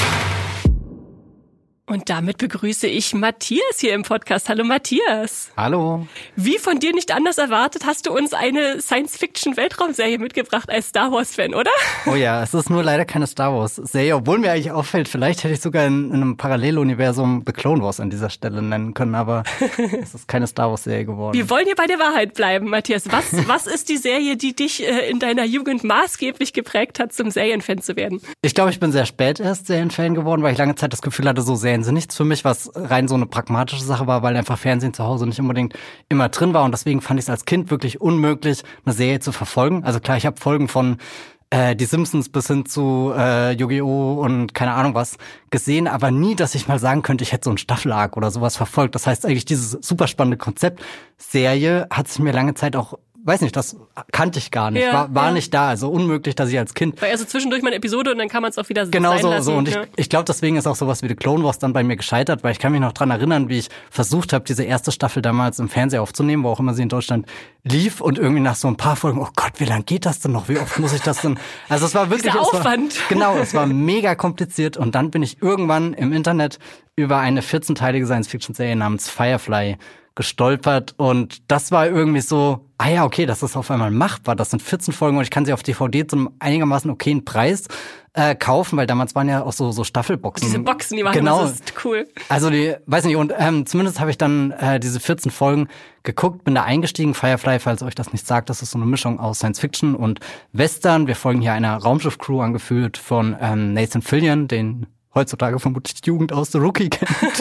Und damit begrüße ich Matthias hier im Podcast. Hallo Matthias. Hallo. Wie von dir nicht anders erwartet, hast du uns eine Science-Fiction-Weltraumserie mitgebracht als Star Wars-Fan, oder? Oh ja, es ist nur leider keine Star Wars-Serie, obwohl mir eigentlich auffällt, vielleicht hätte ich sogar in einem Paralleluniversum The Clone Wars an dieser Stelle nennen können, aber es ist keine Star Wars-Serie geworden. Wir wollen hier bei der Wahrheit bleiben, Matthias. Was ist die Serie, die dich in deiner Jugend maßgeblich geprägt hat, zum Serienfan zu werden? Ich glaube, ich bin sehr spät erst Serienfan geworden, weil ich lange Zeit das Gefühl hatte, so Serien sind nichts für mich, was rein so eine pragmatische Sache war, weil einfach Fernsehen zu Hause nicht unbedingt immer drin war und deswegen fand ich es als Kind wirklich unmöglich, eine Serie zu verfolgen. Also klar, ich habe Folgen von die Simpsons bis hin zu Yu-Gi-Oh! Und keine Ahnung was gesehen, aber nie, dass ich mal sagen könnte, ich hätte so einen Staffelarc oder sowas verfolgt. Das heißt eigentlich, dieses super spannende Konzept Serie hat sich mir lange Zeit auch, weiß nicht, das kannte ich gar nicht, war nicht da, also unmöglich, dass ich als Kind... War also zwischendurch mal eine Episode und dann kann man es auch wieder genau sein lassen. So und ich glaube, deswegen ist auch sowas wie The Clone Wars dann bei mir gescheitert, weil ich kann mich noch dran erinnern, wie ich versucht habe, diese erste Staffel damals im Fernseher aufzunehmen, wo auch immer sie in Deutschland lief und irgendwie nach so ein paar Folgen, oh Gott, wie lange geht das denn noch, wie oft muss ich das denn... Also es war wirklich... Dieser Aufwand. Es war mega kompliziert und dann bin ich irgendwann im Internet über eine 14-teilige Science-Fiction-Serie namens Firefly gestolpert und das war irgendwie so, ja, okay, das ist auf einmal machbar. Das sind 14 Folgen und ich kann sie auf DVD zu einem einigermaßen okayen Preis kaufen, weil damals waren ja auch so Staffelboxen. Diese Boxen, die waren genau. Das ist cool. Also die, weiß nicht, und zumindest habe ich dann diese 14 Folgen geguckt, bin da eingestiegen. Firefly, falls euch das nicht sagt, das ist so eine Mischung aus Science-Fiction und Western. Wir folgen hier einer Raumschiff-Crew, angeführt von Nathan Fillion, den heutzutage vermutlich die Jugend aus The Rookie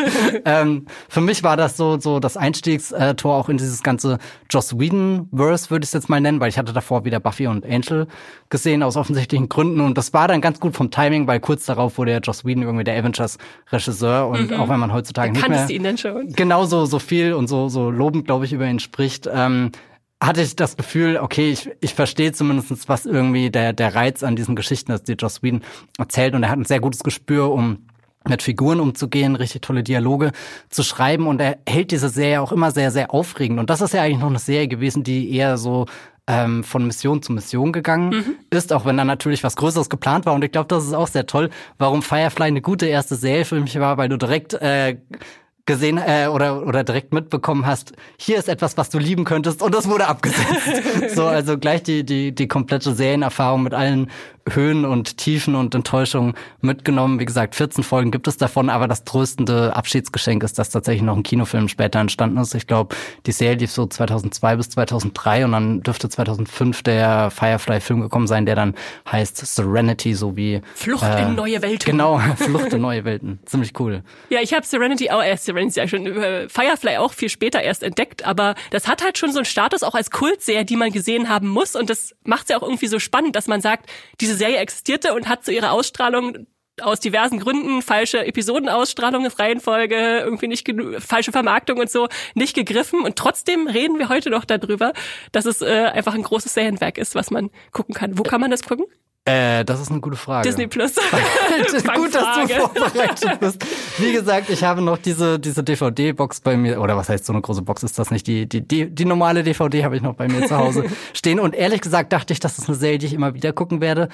kennt. Für mich war das so das Einstiegstor auch in dieses ganze Joss Whedon-Verse, würde ich es jetzt mal nennen, weil ich hatte davor wieder Buffy und Angel gesehen, aus offensichtlichen Gründen. Und das war dann ganz gut vom Timing, weil kurz darauf wurde ja Joss Whedon irgendwie der Avengers-Regisseur. Und auch wenn man heutzutage nicht mehr ihn denn schon? Genau so viel und so lobend, glaube ich, über ihn spricht, hatte ich das Gefühl, okay, ich verstehe zumindest, was irgendwie der Reiz an diesen Geschichten ist, die Joss Whedon erzählt. Und er hat ein sehr gutes Gespür, um mit Figuren umzugehen, richtig tolle Dialoge zu schreiben. Und er hält diese Serie auch immer sehr, sehr aufregend. Und das ist ja eigentlich noch eine Serie gewesen, die eher so von Mission zu Mission gegangen ist, auch wenn da natürlich was Größeres geplant war. Und ich glaube, das ist auch sehr toll, warum Firefly eine gute erste Serie für mich war, weil du direkt gesehen oder direkt mitbekommen hast, hier ist etwas, was du lieben könntest und das wurde abgesetzt. So, also gleich die komplette Serienerfahrung mit allen Höhen und Tiefen und Enttäuschungen mitgenommen. Wie gesagt, 14 Folgen gibt es davon, aber das tröstende Abschiedsgeschenk ist, dass tatsächlich noch ein Kinofilm später entstanden ist. Ich glaube, die Serie lief so 2002 bis 2003 und dann dürfte 2005 der Firefly-Film gekommen sein, der dann heißt Serenity, so wie Flucht in neue Welten. Genau, Flucht in neue Welten. Ziemlich cool. Ja, ich habe Serenity ja schon Firefly auch viel später erst entdeckt, aber das hat halt schon so einen Status auch als Kultserie, die man gesehen haben muss und das macht es ja auch irgendwie so spannend, dass man sagt, diese Serie existierte und hat zu ihrer Ausstrahlung aus diversen Gründen, falsche Episodenausstrahlung, Reihenfolge, irgendwie nicht falsche Vermarktung und so, nicht gegriffen und trotzdem reden wir heute noch darüber, dass es einfach ein großes Serienwerk ist, was man gucken kann. Wo kann man das gucken? Das ist eine gute Frage. Disney Plus. Gut, dass du vorbereitet bist. Wie gesagt, ich habe noch diese DVD-Box bei mir, oder was heißt, so eine große Box ist das nicht, die normale DVD habe ich noch bei mir zu Hause stehen. Und ehrlich gesagt dachte ich, das ist eine Serie, die ich immer wieder gucken werde.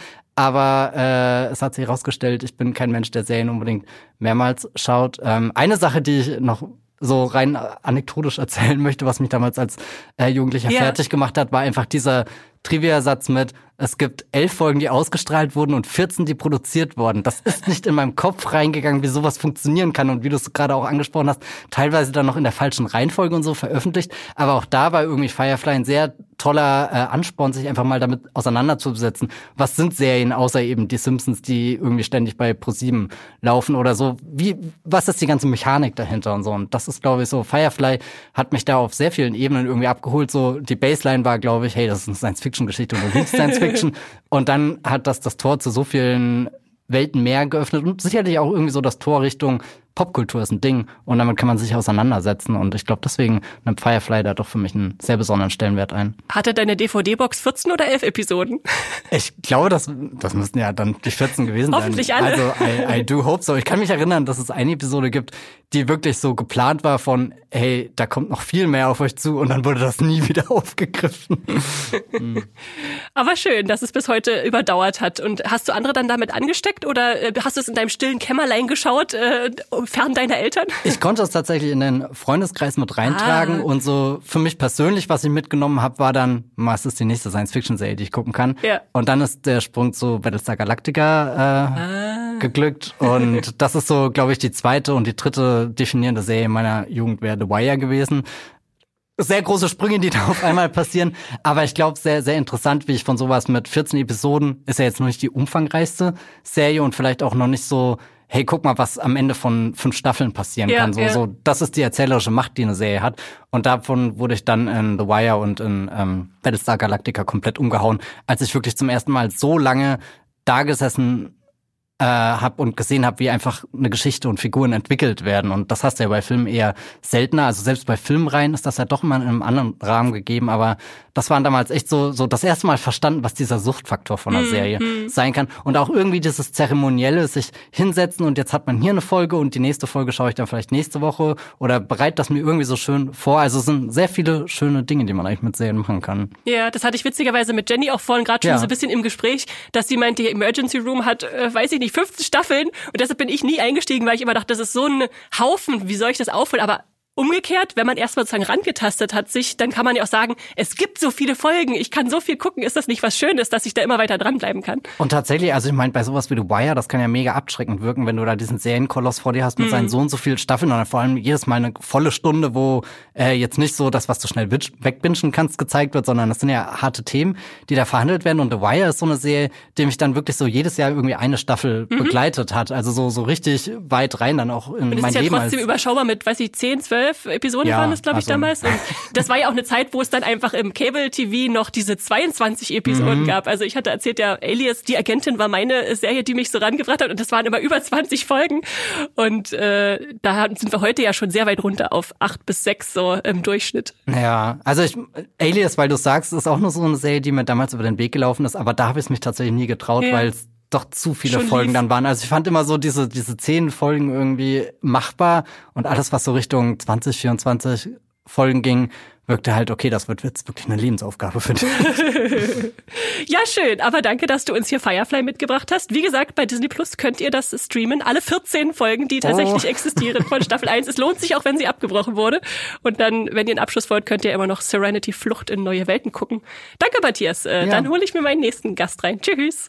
Aber es hat sich herausgestellt, ich bin kein Mensch, der Serien unbedingt mehrmals schaut. Eine Sache, die ich noch so rein anekdotisch erzählen möchte, was mich damals als Jugendlicher fertig gemacht hat, war einfach dieser Trivia-Satz mit, es gibt 11 Folgen, die ausgestrahlt wurden und 14, die produziert wurden. Das ist nicht in meinem Kopf reingegangen, wie sowas funktionieren kann und wie du es gerade auch angesprochen hast, teilweise dann noch in der falschen Reihenfolge und so veröffentlicht. Aber auch da war irgendwie Firefly ein sehr toller Ansporn, sich einfach mal damit auseinanderzusetzen. Was sind Serien außer eben die Simpsons, die irgendwie ständig bei ProSieben laufen oder so? Was ist die ganze Mechanik dahinter und so? Und das ist, glaube ich, so, Firefly hat mich da auf sehr vielen Ebenen irgendwie abgeholt. So, die Baseline war, glaube ich, hey, das ist eine Science-Fiction-Geschichte und du liebst Science-Fiction. Und dann hat das Tor zu so vielen Welten mehr geöffnet und sicherlich auch irgendwie so das Tor Richtung Popkultur ist ein Ding und damit kann man sich auseinandersetzen und ich glaube, deswegen nimmt Firefly da doch für mich einen sehr besonderen Stellenwert ein. Hatte deine DVD-Box 14 oder 11 Episoden? Ich glaube, das müssten ja dann die 14 gewesen sein. Hoffentlich alle. Also I do hope so. Ich kann mich erinnern, dass es eine Episode gibt, die wirklich so geplant war von, hey, da kommt noch viel mehr auf euch zu und dann wurde das nie wieder aufgegriffen. Aber schön, dass es bis heute überdauert hat. Und hast du andere dann damit angesteckt oder hast du es in deinem stillen Kämmerlein geschaut, fern deiner Eltern? Ich konnte es tatsächlich in den Freundeskreis mit reintragen und so für mich persönlich, was ich mitgenommen habe, war dann, was ist die nächste Science-Fiction-Serie, die ich gucken kann. Ja. Und dann ist der Sprung zu Battlestar Galactica geglückt und das ist so, glaube ich, die zweite und die dritte definierende Serie meiner Jugend wäre The Wire gewesen. Sehr große Sprünge, die da auf einmal passieren, aber ich glaube, sehr, sehr interessant, wie ich von sowas mit 14 Episoden, ist ja jetzt noch nicht die umfangreichste Serie und vielleicht auch noch nicht so, hey, guck mal, was am Ende von 5 Staffeln passieren kann. So, das ist die erzählerische Macht, die eine Serie hat. Und davon wurde ich dann in The Wire und in Battlestar Galactica komplett umgehauen, als ich wirklich zum ersten Mal so lange da gesessen habe und gesehen habe, wie einfach eine Geschichte und Figuren entwickelt werden. Und das hast du ja bei Filmen eher seltener. Also selbst bei Filmreihen ist das ja doch immer in einem anderen Rahmen gegeben. Aber das waren damals echt so das erste Mal verstanden, was dieser Suchtfaktor von einer Serie sein kann. Und auch irgendwie dieses Zeremonielle, sich hinsetzen und jetzt hat man hier eine Folge und die nächste Folge schaue ich dann vielleicht nächste Woche oder bereite das mir irgendwie so schön vor. Also es sind sehr viele schöne Dinge, die man eigentlich mit Serien machen kann. Ja, das hatte ich witzigerweise mit Jenny auch vorhin gerade schon so ein bisschen im Gespräch, dass sie meinte, Emergency Room hat, weiß ich nicht, 15 Staffeln und deshalb bin ich nie eingestiegen, weil ich immer dachte, das ist so ein Haufen, wie soll ich das auffüllen? Aber umgekehrt, wenn man erstmal sozusagen rangetastet hat sich, dann kann man ja auch sagen, es gibt so viele Folgen, ich kann so viel gucken, ist das nicht was Schönes, dass ich da immer weiter dranbleiben kann? Und tatsächlich, also ich meine, bei sowas wie The Wire, das kann ja mega abschreckend wirken, wenn du da diesen Serienkoloss vor dir hast mit seinen so und so vielen Staffeln und dann vor allem jedes Mal eine volle Stunde, wo jetzt nicht so das, was du schnell wegbingen kannst, gezeigt wird, sondern das sind ja harte Themen, die da verhandelt werden und The Wire ist so eine Serie, die mich dann wirklich so jedes Jahr irgendwie eine Staffel begleitet hat, also so richtig weit rein dann auch in mein Leben. Und das ist ja trotzdem überschaubar mit, weiß ich, 10, 12 Episoden waren das, glaube ich, damals. Und das war ja auch eine Zeit, wo es dann einfach im Cable-TV noch diese 22 Episoden gab. Also ich hatte erzählt, ja, Alias, die Agentin, war meine Serie, die mich so rangebracht hat. Und das waren immer über 20 Folgen. Und da sind wir heute ja schon sehr weit runter auf 8 bis 6 so im Durchschnitt. Ja, also Alias, weil du sagst, ist auch nur so eine Serie, die mir damals über den Weg gelaufen ist. Aber da habe ich es mich tatsächlich nie getraut, weil es doch zu viele Folgen dann waren. Also ich fand immer so diese 10 Folgen irgendwie machbar und alles, was so Richtung 20, 24 Folgen ging, wirkte halt, okay, das wird jetzt wirklich eine Lebensaufgabe für dich. Ja, schön. Aber danke, dass du uns hier Firefly mitgebracht hast. Wie gesagt, bei Disney Plus könnt ihr das streamen. Alle 14 Folgen, die tatsächlich existieren von Staffel 1. Es lohnt sich auch, wenn sie abgebrochen wurde. Und dann, wenn ihr einen Abschluss wollt, könnt ihr immer noch Serenity Flucht in neue Welten gucken. Danke, Matthias. Dann hole ich mir meinen nächsten Gast rein. Tschüss.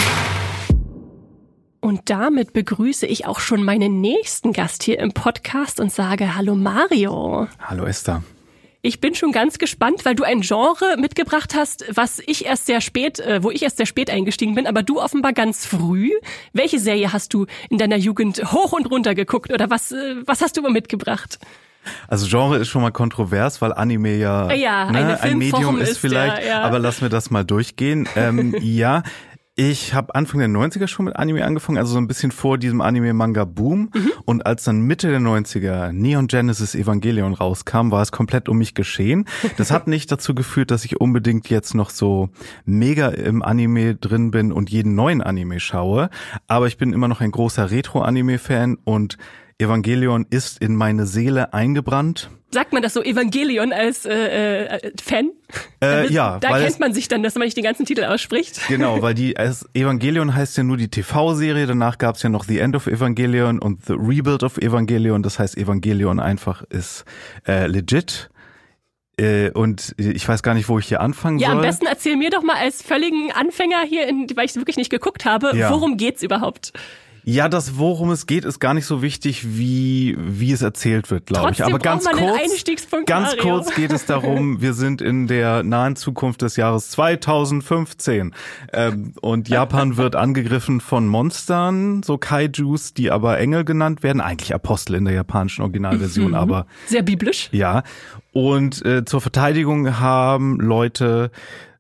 Und damit begrüße ich auch schon meinen nächsten Gast hier im Podcast und sage Hallo Mario. Hallo Esther. Ich bin schon ganz gespannt, weil du ein Genre mitgebracht hast, wo ich erst sehr spät eingestiegen bin, aber du offenbar ganz früh. Welche Serie hast du in deiner Jugend hoch und runter geguckt oder was hast du immer mitgebracht? Also Genre ist schon mal kontrovers, weil Anime ein Medium ist vielleicht, aber lass mir das mal durchgehen. Ich habe Anfang der 90er schon mit Anime angefangen, also so ein bisschen vor diesem Anime-Manga-Boom. Und als dann Mitte der 90er Neon Genesis Evangelion rauskam, war es komplett um mich geschehen. Das hat nicht dazu geführt, dass ich unbedingt jetzt noch so mega im Anime drin bin und jeden neuen Anime schaue. Aber ich bin immer noch ein großer Retro-Anime-Fan und Evangelion ist in meine Seele eingebrannt. Sagt man das so, Evangelion als Fan? Ja. Da kennt man sich dann, dass man nicht den ganzen Titel ausspricht. Genau, weil Evangelion heißt ja nur die TV-Serie, danach gab's ja noch The End of Evangelion und The Rebuild of Evangelion, das heißt Evangelion einfach ist legit. Und ich weiß gar nicht, wo ich hier anfangen soll. Ja, am besten erzähl mir doch mal als völligen Anfänger hier, weil ich wirklich nicht geguckt habe, worum geht's überhaupt? Ja, worum es geht, ist gar nicht so wichtig, wie es erzählt wird, glaube ich. Aber ganz kurz geht es darum, wir sind in der nahen Zukunft des Jahres 2015 und Japan wird angegriffen von Monstern, so Kaijus, die aber Engel genannt werden, eigentlich Apostel in der japanischen Originalversion, aber sehr biblisch. Ja, und zur Verteidigung haben Leute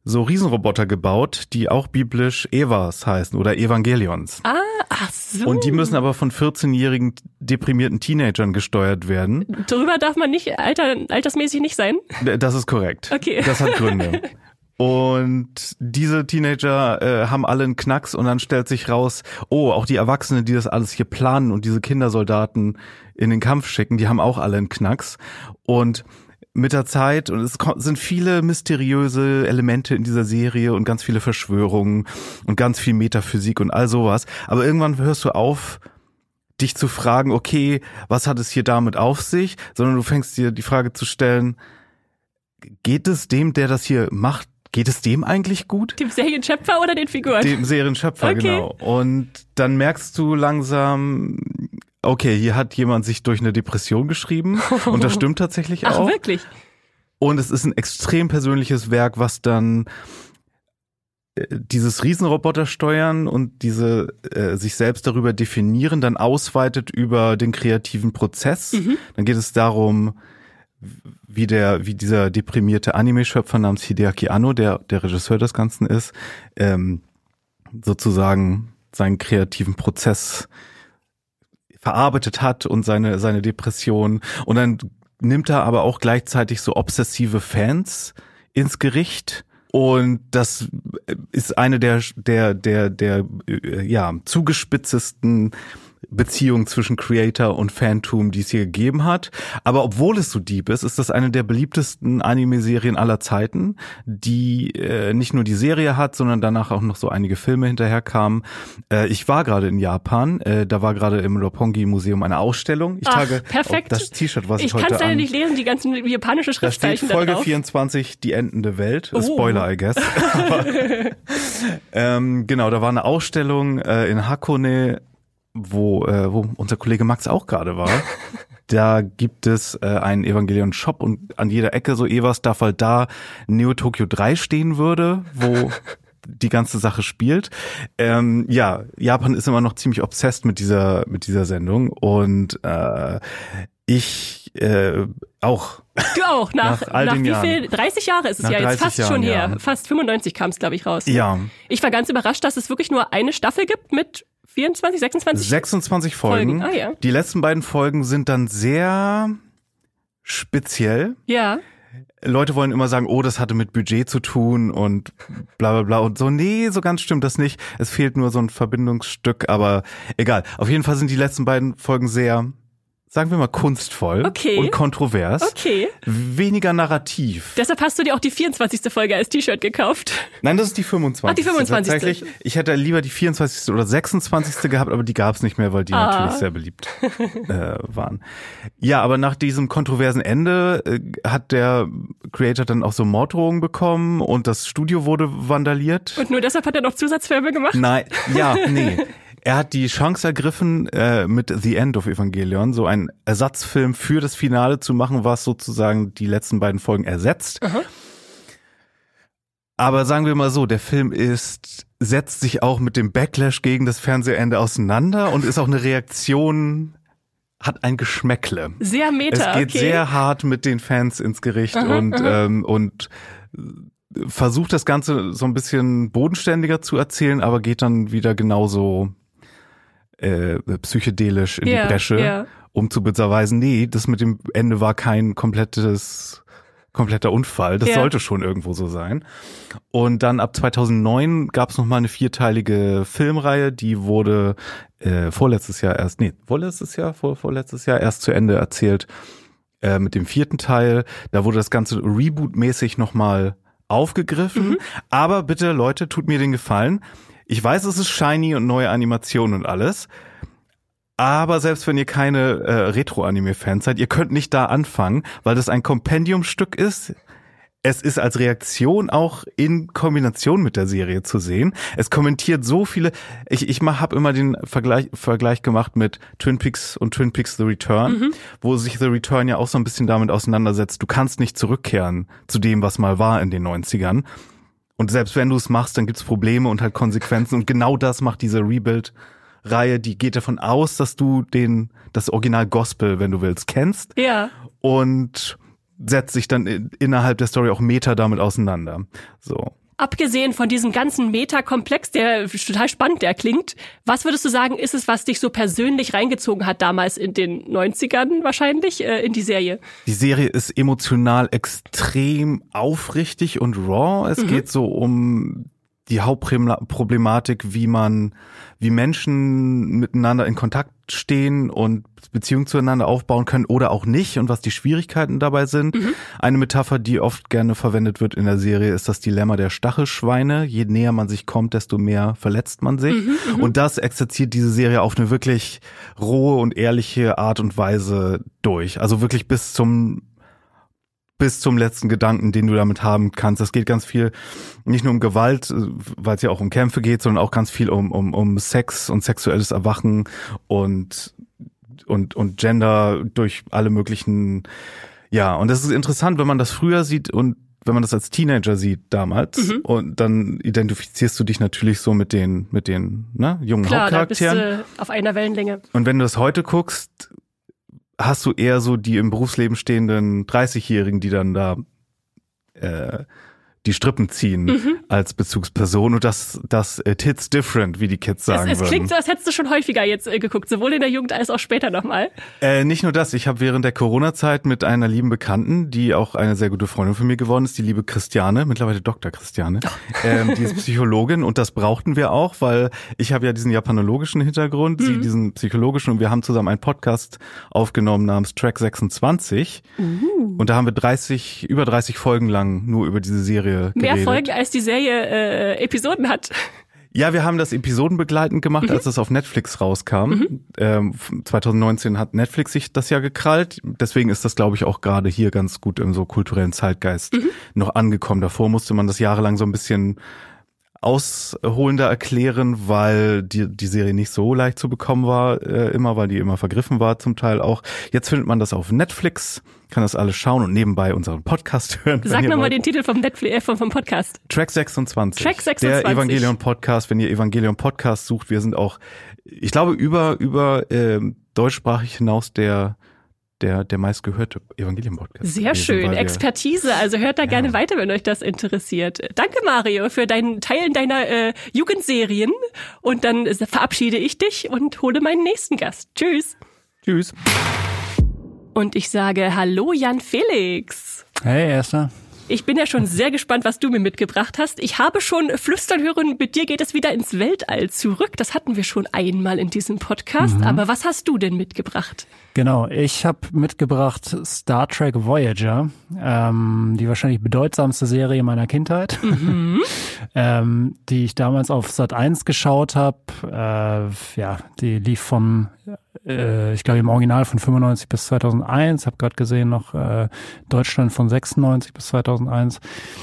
so Riesenroboter gebaut, die auch biblisch Evas heißen oder Evangelions. Ach so. Und die müssen aber von 14-jährigen deprimierten Teenagern gesteuert werden. Darüber darf man nicht altersmäßig nicht sein? Das ist korrekt. Okay. Das hat Gründe. Und diese Teenager haben alle einen Knacks und dann stellt sich raus, auch die Erwachsenen, die das alles hier planen und diese Kindersoldaten in den Kampf schicken, die haben auch alle einen Knacks. Und mit der Zeit, und es sind viele mysteriöse Elemente in dieser Serie und ganz viele Verschwörungen und ganz viel Metaphysik und all sowas. Aber irgendwann hörst du auf, dich zu fragen, okay, was hat es hier damit auf sich? Sondern du fängst dir die Frage zu stellen, geht es dem, der das hier macht, geht es dem eigentlich gut? Dem Serienschöpfer oder den Figuren? Dem Serienschöpfer, okay. Genau. Und dann merkst du langsam, okay, hier hat jemand sich durch eine Depression geschrieben und das stimmt tatsächlich auch. Ach, wirklich? Und es ist ein extrem persönliches Werk, was dann dieses Riesenroboter steuern und diese sich selbst darüber definieren, dann ausweitet über den kreativen Prozess. Mhm. Dann geht es darum, wie dieser deprimierte Anime-Schöpfer namens Hideaki Anno, der Regisseur des Ganzen ist, sozusagen seinen kreativen Prozess verarbeitet hat und seine Depression. Und dann nimmt er aber auch gleichzeitig so obsessive Fans ins Gericht. Und das ist eine der zugespitztesten Beziehung zwischen Creator und Fantum, die es hier gegeben hat. Aber obwohl es so deep ist das eine der beliebtesten Anime-Serien aller Zeiten, die nicht nur die Serie hat, sondern danach auch noch so einige Filme hinterher kamen. Ich war gerade in Japan, da war gerade im Roppongi-Museum eine Ausstellung. Ich trage perfekt. Das T-Shirt, was ich heute kann es leider nicht lesen, die ganzen japanischen Schriftzeichen da steht Folge drauf. 24, die endende Welt. Spoiler, I guess. Genau, da war eine Ausstellung in Hakone, wo unser Kollege Max auch gerade war. Da gibt es einen Evangelion-Shop und an jeder Ecke so Evas-Stuff, weil da Neo Tokyo 3 stehen würde, wo die ganze Sache spielt. Japan ist immer noch ziemlich obsessed mit dieser Sendung und ich auch. Du auch, nach all den wie Jahren. viel? 30 Jahre ist es ja jetzt fast schon her. Ja. Fast 95 kam es, glaube ich, raus. Ja. Ich war ganz überrascht, dass es wirklich nur eine Staffel gibt mit 26 Folgen. Ah, ja. Die letzten beiden Folgen sind dann sehr speziell. Ja. Leute wollen immer sagen, das hatte mit Budget zu tun und bla bla bla und so. Nee, so ganz stimmt das nicht. Es fehlt nur so ein Verbindungsstück, aber egal. Auf jeden Fall sind die letzten beiden Folgen sehr, sagen wir mal, kunstvoll und kontrovers. Okay. Weniger narrativ. Deshalb hast du dir auch die 24. Folge als T-Shirt gekauft. Nein, das ist die 25. Die 25. Tatsächlich, ich hätte lieber die 24. oder 26. gehabt, aber die gab es nicht mehr, weil die natürlich sehr beliebt waren. Ja, aber nach diesem kontroversen Ende hat der Creator dann auch so Morddrohungen bekommen und das Studio wurde vandaliert. Und nur deshalb hat er noch Zusatzfilme gemacht? Nein, nee. Er hat die Chance ergriffen, mit The End of Evangelion so einen Ersatzfilm für das Finale zu machen, was sozusagen die letzten beiden Folgen ersetzt. Aha. Aber sagen wir mal so, der Film setzt sich auch mit dem Backlash gegen das Fernsehende auseinander und ist auch eine Reaktion, hat ein Geschmäckle. Sehr meta, es geht sehr hart mit den Fans ins Gericht und versucht das Ganze so ein bisschen bodenständiger zu erzählen, aber geht dann wieder genauso psychedelisch in die Bresche, um zu beweisen, nee, das mit dem Ende war kein kompletter Unfall. Das sollte schon irgendwo so sein. Und dann ab 2009 gab es nochmal eine 4-teilige Filmreihe, die wurde vorletztes Jahr erst zu Ende erzählt mit dem 4. Teil. Da wurde das Ganze Reboot-mäßig nochmal aufgegriffen. Mhm. Aber bitte, Leute, tut mir den Gefallen. Ich weiß, es ist shiny und neue Animationen und alles. Aber selbst wenn ihr keine Retro-Anime-Fans seid, ihr könnt nicht da anfangen, weil das ein Kompendiumstück ist. Es ist als Reaktion auch in Kombination mit der Serie zu sehen. Es kommentiert so viele. Ich habe immer den Vergleich gemacht mit Twin Peaks und Twin Peaks The Return, wo sich The Return ja auch so ein bisschen damit auseinandersetzt. Du kannst nicht zurückkehren zu dem, was mal war in den 90ern. Und selbst wenn du es machst, dann gibt's Probleme und halt Konsequenzen. Und genau das macht diese Rebuild-Reihe. Die geht davon aus, dass du das Original Gospel, wenn du willst, kennst. Ja. Und setzt sich dann innerhalb der Story auch Meta damit auseinander. So. Abgesehen von diesem ganzen Meta-Komplex, der total spannend der klingt, was würdest du sagen, ist es, was dich so persönlich reingezogen hat damals in den 90ern wahrscheinlich in die Serie? Die Serie ist emotional extrem aufrichtig und raw. Es geht so um die Hauptproblematik, wie Menschen miteinander in Kontakt stehen und Beziehungen zueinander aufbauen können oder auch nicht und was die Schwierigkeiten dabei sind. Eine Metapher, die oft gerne verwendet wird in der Serie, ist das Dilemma der Stachelschweine. Je näher man sich kommt, desto mehr verletzt man sich. Und das exerziert diese Serie auf eine wirklich rohe und ehrliche Art und Weise durch. Also wirklich bis zum letzten Gedanken, den du damit haben kannst. Es geht ganz viel, nicht nur um Gewalt, weil es ja auch um Kämpfe geht, sondern auch ganz viel um Sex und sexuelles Erwachen und Gender durch alle möglichen, ja, und das ist interessant, wenn man das früher sieht und wenn man das als Teenager sieht damals und dann identifizierst du dich natürlich so mit den jungen Hauptcharakteren. Da bist du auf einer Wellenlänge. Und wenn du das heute guckst, hast du eher so die im Berufsleben stehenden 30-Jährigen, die dann da die Strippen ziehen als Bezugsperson und das hits different, wie die Kids sagen würden. Es klingt würden. so, als hättest du schon häufiger jetzt geguckt, sowohl in der Jugend als auch später nochmal. Nicht nur das, ich habe während der Corona-Zeit mit einer lieben Bekannten, die auch eine sehr gute Freundin von mir geworden ist, die liebe Christiane, mittlerweile Dr. Christiane, die ist Psychologin und das brauchten wir auch, weil ich habe ja diesen japanologischen Hintergrund, sie diesen psychologischen und wir haben zusammen einen Podcast aufgenommen namens Track 26 und da haben wir über 30 Folgen lang nur über diese Serie geredet. Mehr Folgen als die Serie Episoden hat. Ja, wir haben das episodenbegleitend gemacht, als das auf Netflix rauskam. 2019 hat Netflix sich das ja gekrallt. Deswegen ist das, glaube ich, auch gerade hier ganz gut im so kulturellen Zeitgeist noch angekommen. Davor musste man das jahrelang so ein bisschen ausholender erklären, weil die Serie nicht so leicht zu bekommen war, weil die immer vergriffen war zum Teil auch. Jetzt findet man das auf Netflix, kann das alles schauen und nebenbei unseren Podcast hören. Sag nochmal den Titel vom Podcast. Track 26. Track 26. Der Evangelion Podcast, wenn ihr Evangelion Podcast sucht, wir sind auch, ich glaube, über deutschsprachig hinaus der meistgehörte Evangelium-Podcast. Sehr schön, Expertise, also hört da gerne weiter, wenn euch das interessiert. Danke Mario für dein Teilen deiner Jugendserien und dann verabschiede ich dich und hole meinen nächsten Gast. Tschüss. Tschüss. Und ich sage Hallo Jan Felix. Hey Esther. Ich bin ja schon sehr gespannt, was du mir mitgebracht hast. Ich habe schon flüstern hören, mit dir geht es wieder ins Weltall zurück. Das hatten wir schon einmal in diesem Podcast. Aber was hast du denn mitgebracht? Genau, ich habe mitgebracht Star Trek Voyager, die wahrscheinlich bedeutsamste Serie meiner Kindheit, die ich damals auf Sat.1 geschaut habe. Die lief von, ich glaube im Original von 95 bis 2001, habe gerade gesehen noch Deutschland von 96 bis 2001.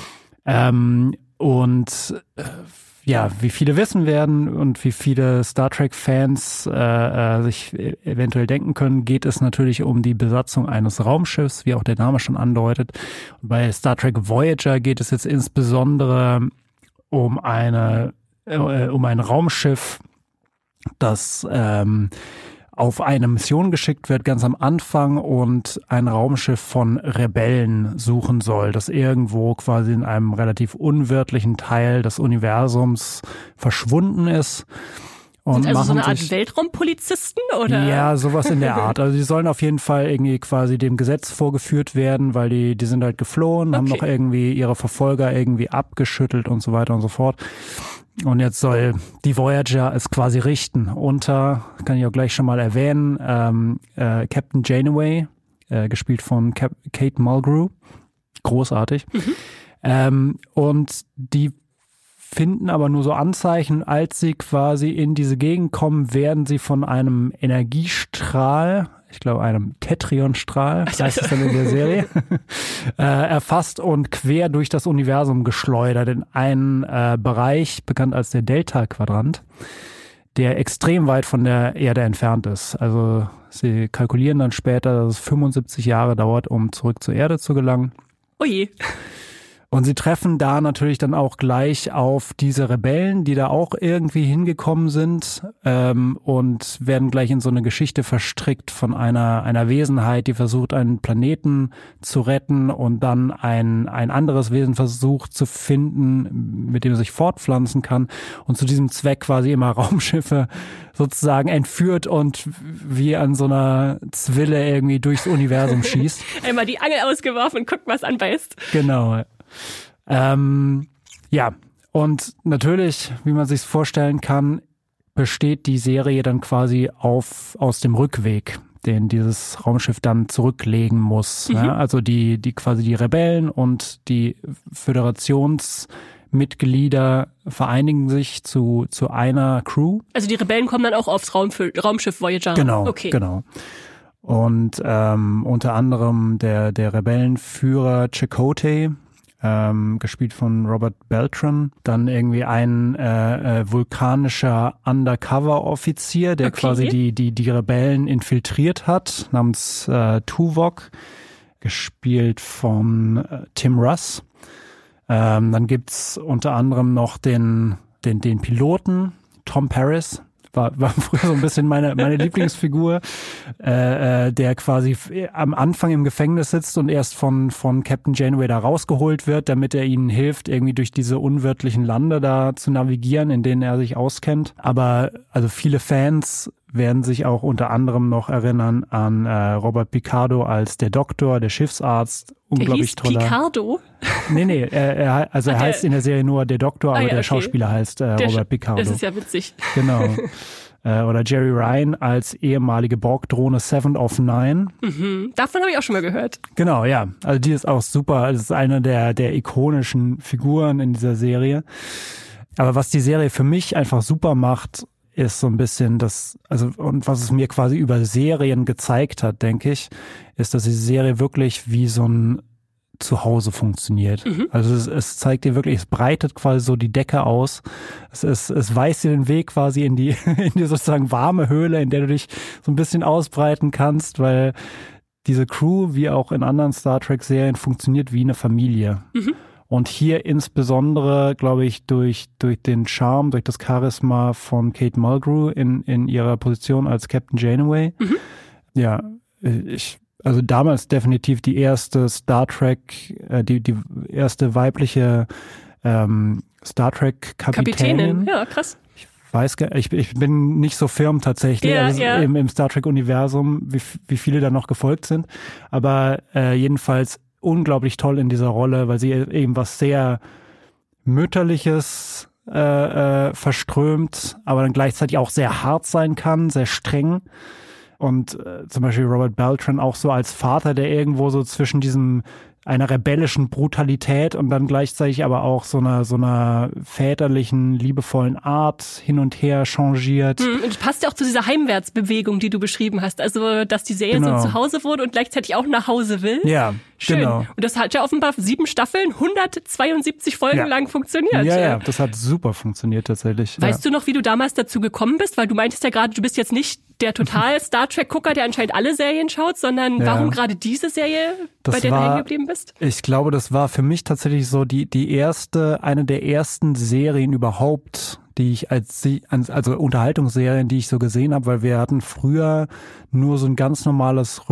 Wie viele wissen werden und wie viele Star Trek-Fans sich eventuell denken können, geht es natürlich um die Besatzung eines Raumschiffs, wie auch der Name schon andeutet. Und bei Star Trek Voyager geht es jetzt insbesondere um ein Raumschiff, das auf eine Mission geschickt wird, ganz am Anfang und ein Raumschiff von Rebellen suchen soll, das irgendwo quasi in einem relativ unwirtlichen Teil des Universums verschwunden ist. Und sind also so eine Art Weltraumpolizisten, oder? Ja, sowas in der Art. Also die sollen auf jeden Fall irgendwie quasi dem Gesetz vorgeführt werden, weil die sind halt geflohen, haben noch irgendwie ihre Verfolger irgendwie abgeschüttelt und so weiter und so fort. Und jetzt soll die Voyager es quasi richten unter, kann ich auch gleich schon mal erwähnen, Captain Janeway, gespielt von Kate Mulgrew. Großartig. Und die finden aber nur so Anzeichen, als sie quasi in diese Gegend kommen, werden sie von einem Energiestrahl, ich glaube einem Tetrionstrahl, heißt es dann in der Serie, erfasst und quer durch das Universum geschleudert in einen Bereich, bekannt als der Delta-Quadrant, der extrem weit von der Erde entfernt ist. Also sie kalkulieren dann später, dass es 75 Jahre dauert, um zurück zur Erde zu gelangen. Ui. Und sie treffen da natürlich dann auch gleich auf diese Rebellen, die da auch irgendwie hingekommen sind, und werden gleich in so eine Geschichte verstrickt von einer Wesenheit, die versucht, einen Planeten zu retten und dann ein anderes Wesen versucht zu finden, mit dem es sich fortpflanzen kann und zu diesem Zweck quasi immer Raumschiffe sozusagen entführt und wie an so einer Zwille irgendwie durchs Universum schießt. Einmal die Angel ausgeworfen und guckt, was anbeißt. Genau. Ja, und natürlich, wie man sich's vorstellen kann, besteht die Serie dann quasi aus dem Rückweg, den dieses Raumschiff dann zurücklegen muss. Mhm. Ja? Also die quasi die Rebellen und die Föderationsmitglieder vereinigen sich zu einer Crew. Also die Rebellen kommen dann auch aufs Raumschiff Voyager. Genau, okay. Genau. Und unter anderem der Rebellenführer Chakotay, gespielt von Robert Beltran, dann irgendwie ein vulkanischer Undercover-Offizier, der quasi die Rebellen infiltriert hat, namens Tuvok, gespielt von Tim Russ. Dann gibt's unter anderem noch den Piloten Tom Paris, war früher so ein bisschen meine Lieblingsfigur, der quasi am Anfang im Gefängnis sitzt und erst von Captain Janeway da rausgeholt wird, damit er ihnen hilft, irgendwie durch diese unwirtlichen Lande da zu navigieren, in denen er sich auskennt. Aber also viele Fans werden sich auch unter anderem noch erinnern an Robert Picardo als der Doktor, der Schiffsarzt. Unglaublich toller. Picardo? Nee, er heißt in der Serie nur der Doktor, aber der Schauspieler heißt Robert Picardo. Das ist ja witzig. Genau. Oder Jerry Ryan als ehemalige Borg-Drohne 7 of 9. Mhm. Davon habe ich auch schon mal gehört. Genau, ja. Also die ist auch super. Das ist eine der ikonischen Figuren in dieser Serie. Aber was die Serie für mich einfach super macht, ist so ein bisschen und was es mir quasi über Serien gezeigt hat, denke ich, ist, dass die Serie wirklich wie so ein Zuhause funktioniert. Mhm. Also es zeigt dir wirklich, es breitet quasi so die Decke aus. Es weist dir den Weg quasi in die sozusagen warme Höhle, in der du dich so ein bisschen ausbreiten kannst, weil diese Crew, wie auch in anderen Star Trek-Serien, funktioniert wie eine Familie. Mhm. Und hier insbesondere, glaube ich, durch den Charme, durch das Charisma von Kate Mulgrew in ihrer Position als Captain Janeway. Mhm. Ja, also damals definitiv die erste Star Trek, die erste weibliche Star Trek Kapitänin. Ja, krass. Ich bin nicht so firm tatsächlich im Star Trek Universum, wie viele da noch gefolgt sind. Aber jedenfalls unglaublich toll in dieser Rolle, weil sie eben was sehr Mütterliches verströmt, aber dann gleichzeitig auch sehr hart sein kann, sehr streng. Und zum Beispiel Robert Beltran auch so als Vater, der irgendwo so zwischen einer rebellischen Brutalität und dann gleichzeitig aber auch so einer väterlichen, liebevollen Art hin und her changiert. Und das passt ja auch zu dieser Heimwärtsbewegung, die du beschrieben hast. Also, dass die Serie so zu Hause wurde und gleichzeitig auch nach Hause will. Ja, schön. Genau. Und das hat ja offenbar 7 Staffeln, 172 Folgen lang funktioniert. Ja, das hat super funktioniert tatsächlich. Weißt du noch, wie du damals dazu gekommen bist? Weil du meintest ja gerade, du bist jetzt nicht der total Star Trek-Gucker, der anscheinend alle Serien schaut, sondern warum gerade diese Serie, bei der du hängen geblieben bist? Ich glaube, das war für mich tatsächlich so eine der ersten Serien überhaupt, die ich also Unterhaltungsserien, die ich so gesehen habe, weil wir hatten früher nur so ein ganz normales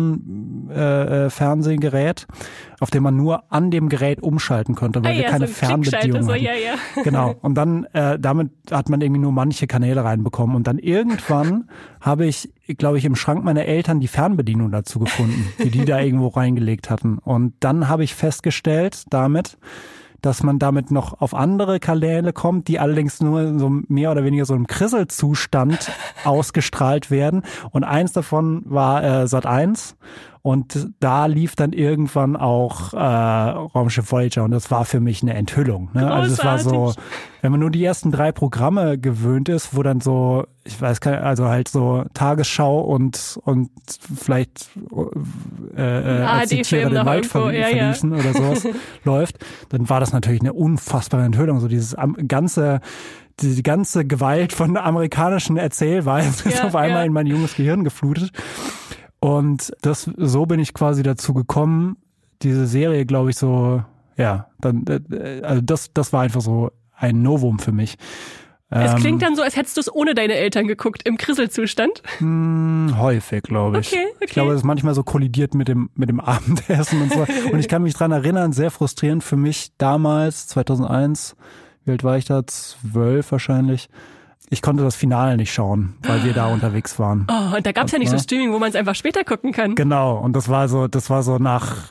Röhrenfernsehgerät, auf dem man nur an dem Gerät umschalten konnte, weil wir keine Fernbedienung hatten. Genau. Und dann damit hat man irgendwie nur manche Kanäle reinbekommen. Und dann irgendwann habe ich, glaube ich, im Schrank meiner Eltern die Fernbedienung dazu gefunden, die da irgendwo reingelegt hatten. Und dann habe ich festgestellt dass man damit noch auf andere Kanäle kommt, die allerdings nur so mehr oder weniger so im Krisselzustand ausgestrahlt werden. Und eins davon war Sat.1 und da lief dann irgendwann auch Raumschiff Voyager und das war für mich eine Enthüllung. Ne? Also es war so, wenn man nur die ersten 3 Programme gewöhnt ist, wo dann so, ich weiß gar nicht, also halt so Tagesschau und vielleicht als die Tiere den Wald verließen oder sowas läuft, dann war das natürlich eine unfassbare Enthüllung. So diese ganze Gewalt von amerikanischen Erzählweisen ist auf einmal in mein junges Gehirn geflutet. Und so bin ich quasi dazu gekommen, diese Serie, glaube ich, so ja, dann, also das war einfach so ein Novum für mich. Es klingt dann so, als hättest du es ohne deine Eltern geguckt, im Krisselzustand. Häufig, glaube ich. Okay. Ich glaube, das ist manchmal so kollidiert mit dem Abendessen und so. Und ich kann mich dran erinnern, sehr frustrierend für mich damals, 2001, wie alt war ich da? 12 wahrscheinlich. Ich konnte das Finale nicht schauen, weil wir da unterwegs waren. Oh, und da gab's ja nicht so Streaming, wo man es einfach später gucken kann. Genau, und das war so nach,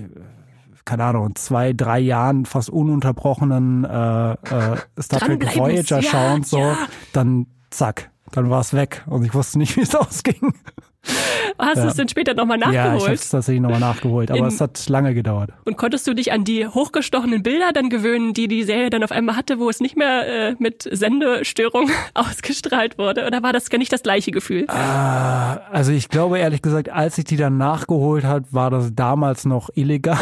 keine Ahnung, 2-3 Jahren fast ununterbrochenen Star Trek Voyager schauen, dann zack, dann war es weg und ich wusste nicht, wie es ausging. Hast du es denn später nochmal nachgeholt? Ja, ich habe es tatsächlich nochmal nachgeholt, aber es hat lange gedauert. Und konntest du dich an die hochgestochenen Bilder dann gewöhnen, die Serie dann auf einmal hatte, wo es nicht mehr mit Sendestörung ausgestrahlt wurde? Oder war das gar nicht das gleiche Gefühl? Also ich glaube ehrlich gesagt, als ich die dann nachgeholt habe, war das damals noch illegal.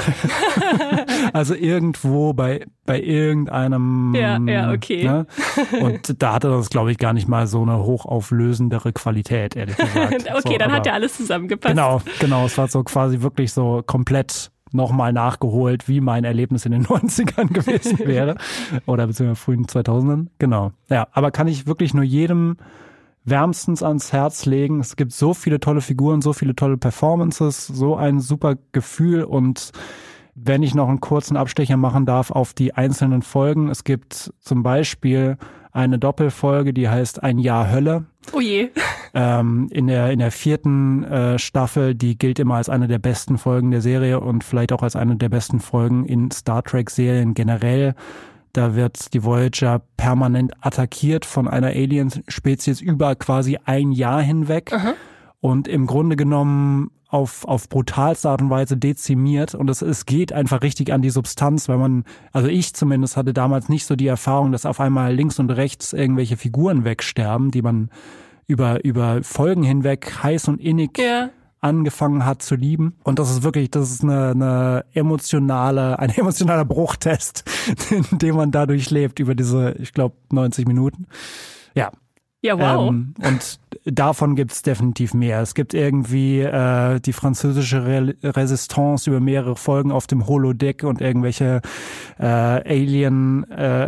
Also irgendwo bei irgendeinem. Ja, okay. Ne? Und da hatte das, glaube ich, gar nicht mal so eine hochauflösendere Qualität, ehrlich gesagt. Okay, so, dann hat ja alles zusammengepasst. Genau. Es war so quasi wirklich so komplett nochmal nachgeholt, wie mein Erlebnis in den 90ern gewesen wäre. Oder beziehungsweise frühen 2000ern. Genau. Ja, aber kann ich wirklich nur jedem wärmstens ans Herz legen. Es gibt so viele tolle Figuren, so viele tolle Performances, so ein super Gefühl. Und wenn ich noch einen kurzen Abstecher machen darf auf die einzelnen Folgen. Es gibt zum Beispiel eine Doppelfolge, die heißt Ein Jahr Hölle. Oh je. In der 4. Staffel, die gilt immer als eine der besten Folgen der Serie und vielleicht auch als eine der besten Folgen in Star Trek-Serien generell. Da wird die Voyager permanent attackiert von einer Alien-Spezies über quasi ein Jahr hinweg. Aha. Und im Grunde genommen auf brutalste Art und Weise dezimiert und es geht einfach richtig an die Substanz, weil also ich zumindest hatte damals nicht so die Erfahrung, dass auf einmal links und rechts irgendwelche Figuren wegsterben, die man über Folgen hinweg heiß und innig angefangen hat zu lieben. Und das ist ein emotionaler Bruchtest, den man dadurch lebt über diese, ich glaube, 90 Minuten. Ja. Ja, wow. Und davon gibt's definitiv mehr. Es gibt irgendwie die französische Resistance über mehrere Folgen auf dem Holodeck und irgendwelche Aliens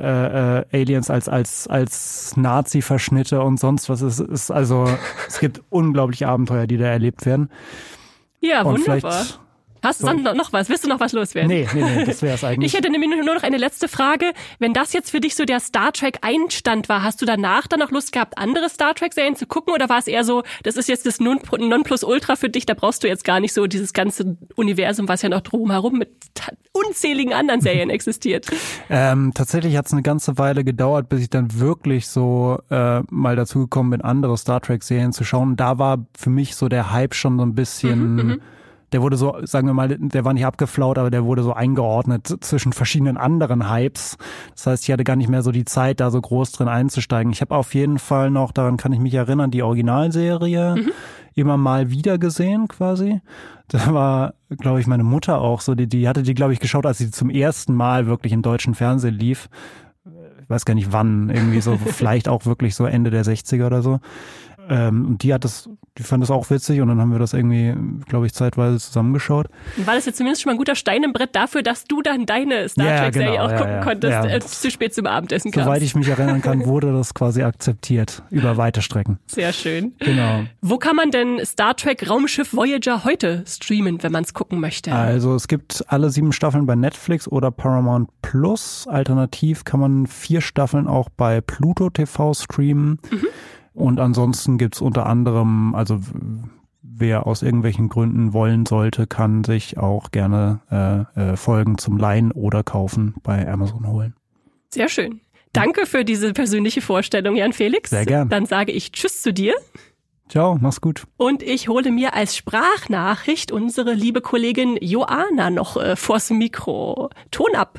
als Nazi-Verschnitte und sonst was. Es gibt unglaubliche Abenteuer, die da erlebt werden. Ja, und wunderbar. Hast du noch was? Willst du noch was loswerden? Nee, das wäre es eigentlich. Ich hätte nämlich nur noch eine letzte Frage. Wenn das jetzt für dich so der Star Trek-Einstand war, hast du danach dann noch Lust gehabt, andere Star Trek-Serien zu gucken? Oder war es eher so, das ist jetzt das Nonplusultra für dich, da brauchst du jetzt gar nicht so dieses ganze Universum, was ja noch drumherum mit unzähligen anderen Serien existiert? Tatsächlich hat es eine ganze Weile gedauert, bis ich dann wirklich so mal dazu gekommen bin, andere Star Trek-Serien zu schauen. Da war für mich so der Hype schon so ein bisschen... Der wurde so, sagen wir mal, der war nicht abgeflaut, aber der wurde so eingeordnet zwischen verschiedenen anderen Hypes. Das heißt, ich hatte gar nicht mehr so die Zeit, da so groß drin einzusteigen. Ich habe auf jeden Fall noch, daran kann ich mich erinnern, die Originalserie immer mal wieder gesehen quasi. Da war, glaube ich, meine Mutter auch so, die hatte die, glaube ich, geschaut, als sie zum ersten Mal wirklich im deutschen Fernsehen lief. Ich weiß gar nicht wann, irgendwie so, vielleicht auch wirklich so Ende der 60er oder so. Und die fand das auch witzig und dann haben wir das irgendwie, glaube ich, zeitweise zusammengeschaut. War das jetzt zumindest schon mal ein guter Stein im Brett dafür, dass du dann deine Star Trek-Serie auch gucken konntest, zu spät zum Abendessen kamst? Soweit ich mich erinnern kann, wurde das quasi akzeptiert über weite Strecken. Sehr schön. Genau. Wo kann man denn Star Trek Raumschiff Voyager heute streamen, wenn man es gucken möchte? Also es gibt alle 7 Staffeln bei Netflix oder Paramount Plus. Alternativ kann man 4 Staffeln auch bei Pluto TV streamen. Und ansonsten gibt's unter anderem, also wer aus irgendwelchen Gründen wollen sollte, kann sich auch gerne Folgen zum Leihen oder Kaufen bei Amazon holen. Sehr schön. Danke für diese persönliche Vorstellung, Jan Felix. Sehr gern. Dann sage ich Tschüss zu dir. Ciao, mach's gut. Und ich hole mir als Sprachnachricht unsere liebe Kollegin Joanna noch vors Mikro. Ton ab.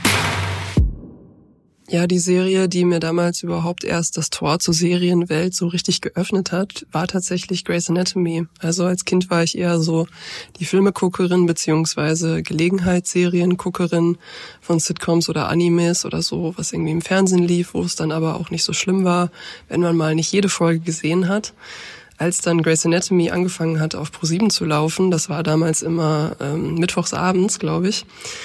Ja, die Serie, die mir damals überhaupt erst das Tor zur Serienwelt so richtig geöffnet hat, war tatsächlich Grey's Anatomy. Also als Kind war ich eher so die Filmeguckerin beziehungsweise Gelegenheitsserienguckerin von Sitcoms oder Animes oder so, was irgendwie im Fernsehen lief, wo es dann aber auch nicht so schlimm war, wenn man mal nicht jede Folge gesehen hat. Als dann Grey's Anatomy angefangen hat, auf ProSieben zu laufen, das war damals immer mittwochs abends, glaube ich,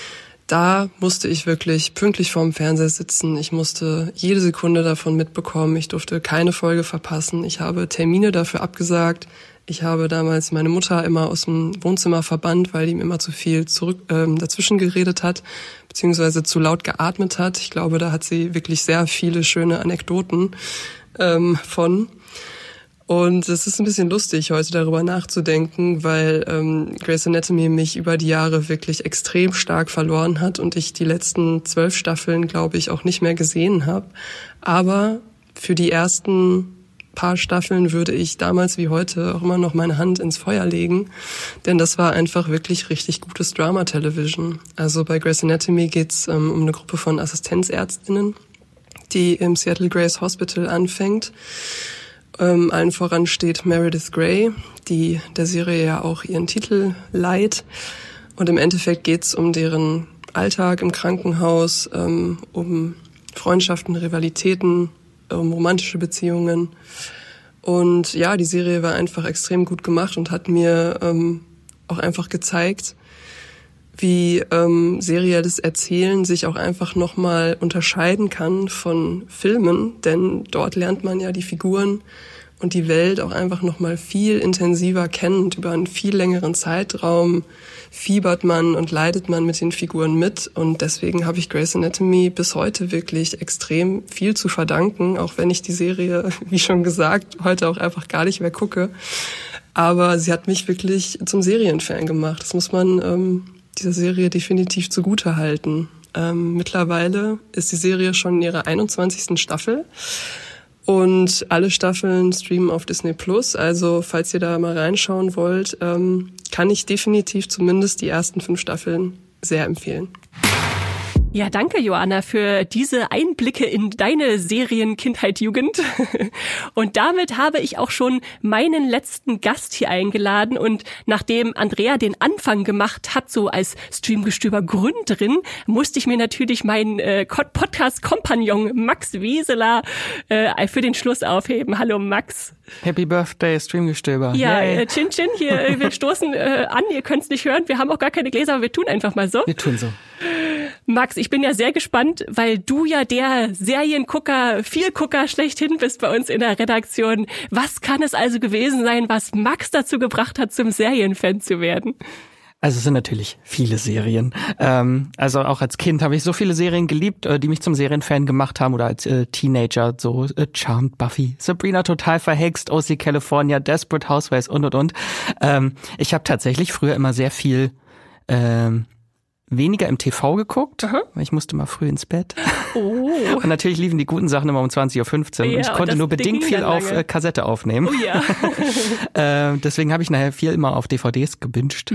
da musste ich wirklich pünktlich vorm Fernseher sitzen. Ich musste jede Sekunde davon mitbekommen. Ich durfte keine Folge verpassen. Ich habe Termine dafür abgesagt. Ich habe damals meine Mutter immer aus dem Wohnzimmer verbannt, weil die mir immer zu viel dazwischen geredet hat, beziehungsweise zu laut geatmet hat. Ich glaube, da hat sie wirklich sehr viele schöne Anekdoten von. Und es ist ein bisschen lustig, heute darüber nachzudenken, weil Grey's Anatomy mich über die Jahre wirklich extrem stark verloren hat und ich die letzten 12 Staffeln, glaube ich, auch nicht mehr gesehen habe. Aber für die ersten paar Staffeln würde ich damals wie heute auch immer noch meine Hand ins Feuer legen, denn das war einfach wirklich richtig gutes Drama-Television. Also bei Grey's Anatomy geht's um eine Gruppe von Assistenzärztinnen, die im Seattle Grace Hospital anfängt. Allen voran steht Meredith Grey, die der Serie ja auch ihren Titel leiht. Und im Endeffekt geht's um deren Alltag im Krankenhaus, um Freundschaften, Rivalitäten, um romantische Beziehungen. Und ja, die Serie war einfach extrem gut gemacht und hat mir auch einfach gezeigt, wie serielles Erzählen sich auch einfach nochmal unterscheiden kann von Filmen, denn dort lernt man ja die Figuren und die Welt auch einfach nochmal viel intensiver kennen und über einen viel längeren Zeitraum fiebert man und leidet man mit den Figuren mit und deswegen habe ich Grey's Anatomy bis heute wirklich extrem viel zu verdanken, auch wenn ich die Serie, wie schon gesagt, heute auch einfach gar nicht mehr gucke, aber sie hat mich wirklich zum Serienfan gemacht, das muss man dieser Serie definitiv zugute halten. Mittlerweile ist die Serie schon in ihrer 21. Staffel und alle Staffeln streamen auf Disney+. Also falls ihr da mal reinschauen wollt, kann ich definitiv zumindest die ersten 5 Staffeln sehr empfehlen. Ja, danke, Joanna, für diese Einblicke in deine Serienkindheit, Jugend. Und damit habe ich auch schon meinen letzten Gast hier eingeladen. Und nachdem Andrea den Anfang gemacht hat, so als Streamgestöber-Gründerin, musste ich mir natürlich meinen Podcast-Kompagnon Max Wieseler für den Schluss aufheben. Hallo, Max. Happy Birthday, Streamgestöber. Ja, Chin Chin, hier, wir stoßen an, ihr könnt es nicht hören, wir haben auch gar keine Gläser, aber wir tun einfach mal so. Wir tun so. Max, ich bin ja sehr gespannt, weil du ja der Seriengucker, Vielgucker schlechthin bist bei uns in der Redaktion. Was kann es also gewesen sein, was Max dazu gebracht hat, zum Serienfan zu werden? Also es sind natürlich viele Serien. Also auch als Kind habe ich so viele Serien geliebt, die mich zum Serienfan gemacht haben oder als Teenager, so Charmed, Buffy, Sabrina total verhext, OC California, Desperate Housewives und. Ich habe tatsächlich früher immer sehr viel weniger im TV geguckt, weil ich musste mal früh ins Bett. Oh. Und natürlich liefen die guten Sachen immer um 20:15 Uhr. Ja, und ich konnte nur bedingt viel auf Kassette aufnehmen. Oh ja. Deswegen habe ich nachher viel immer auf DVDs gebinged.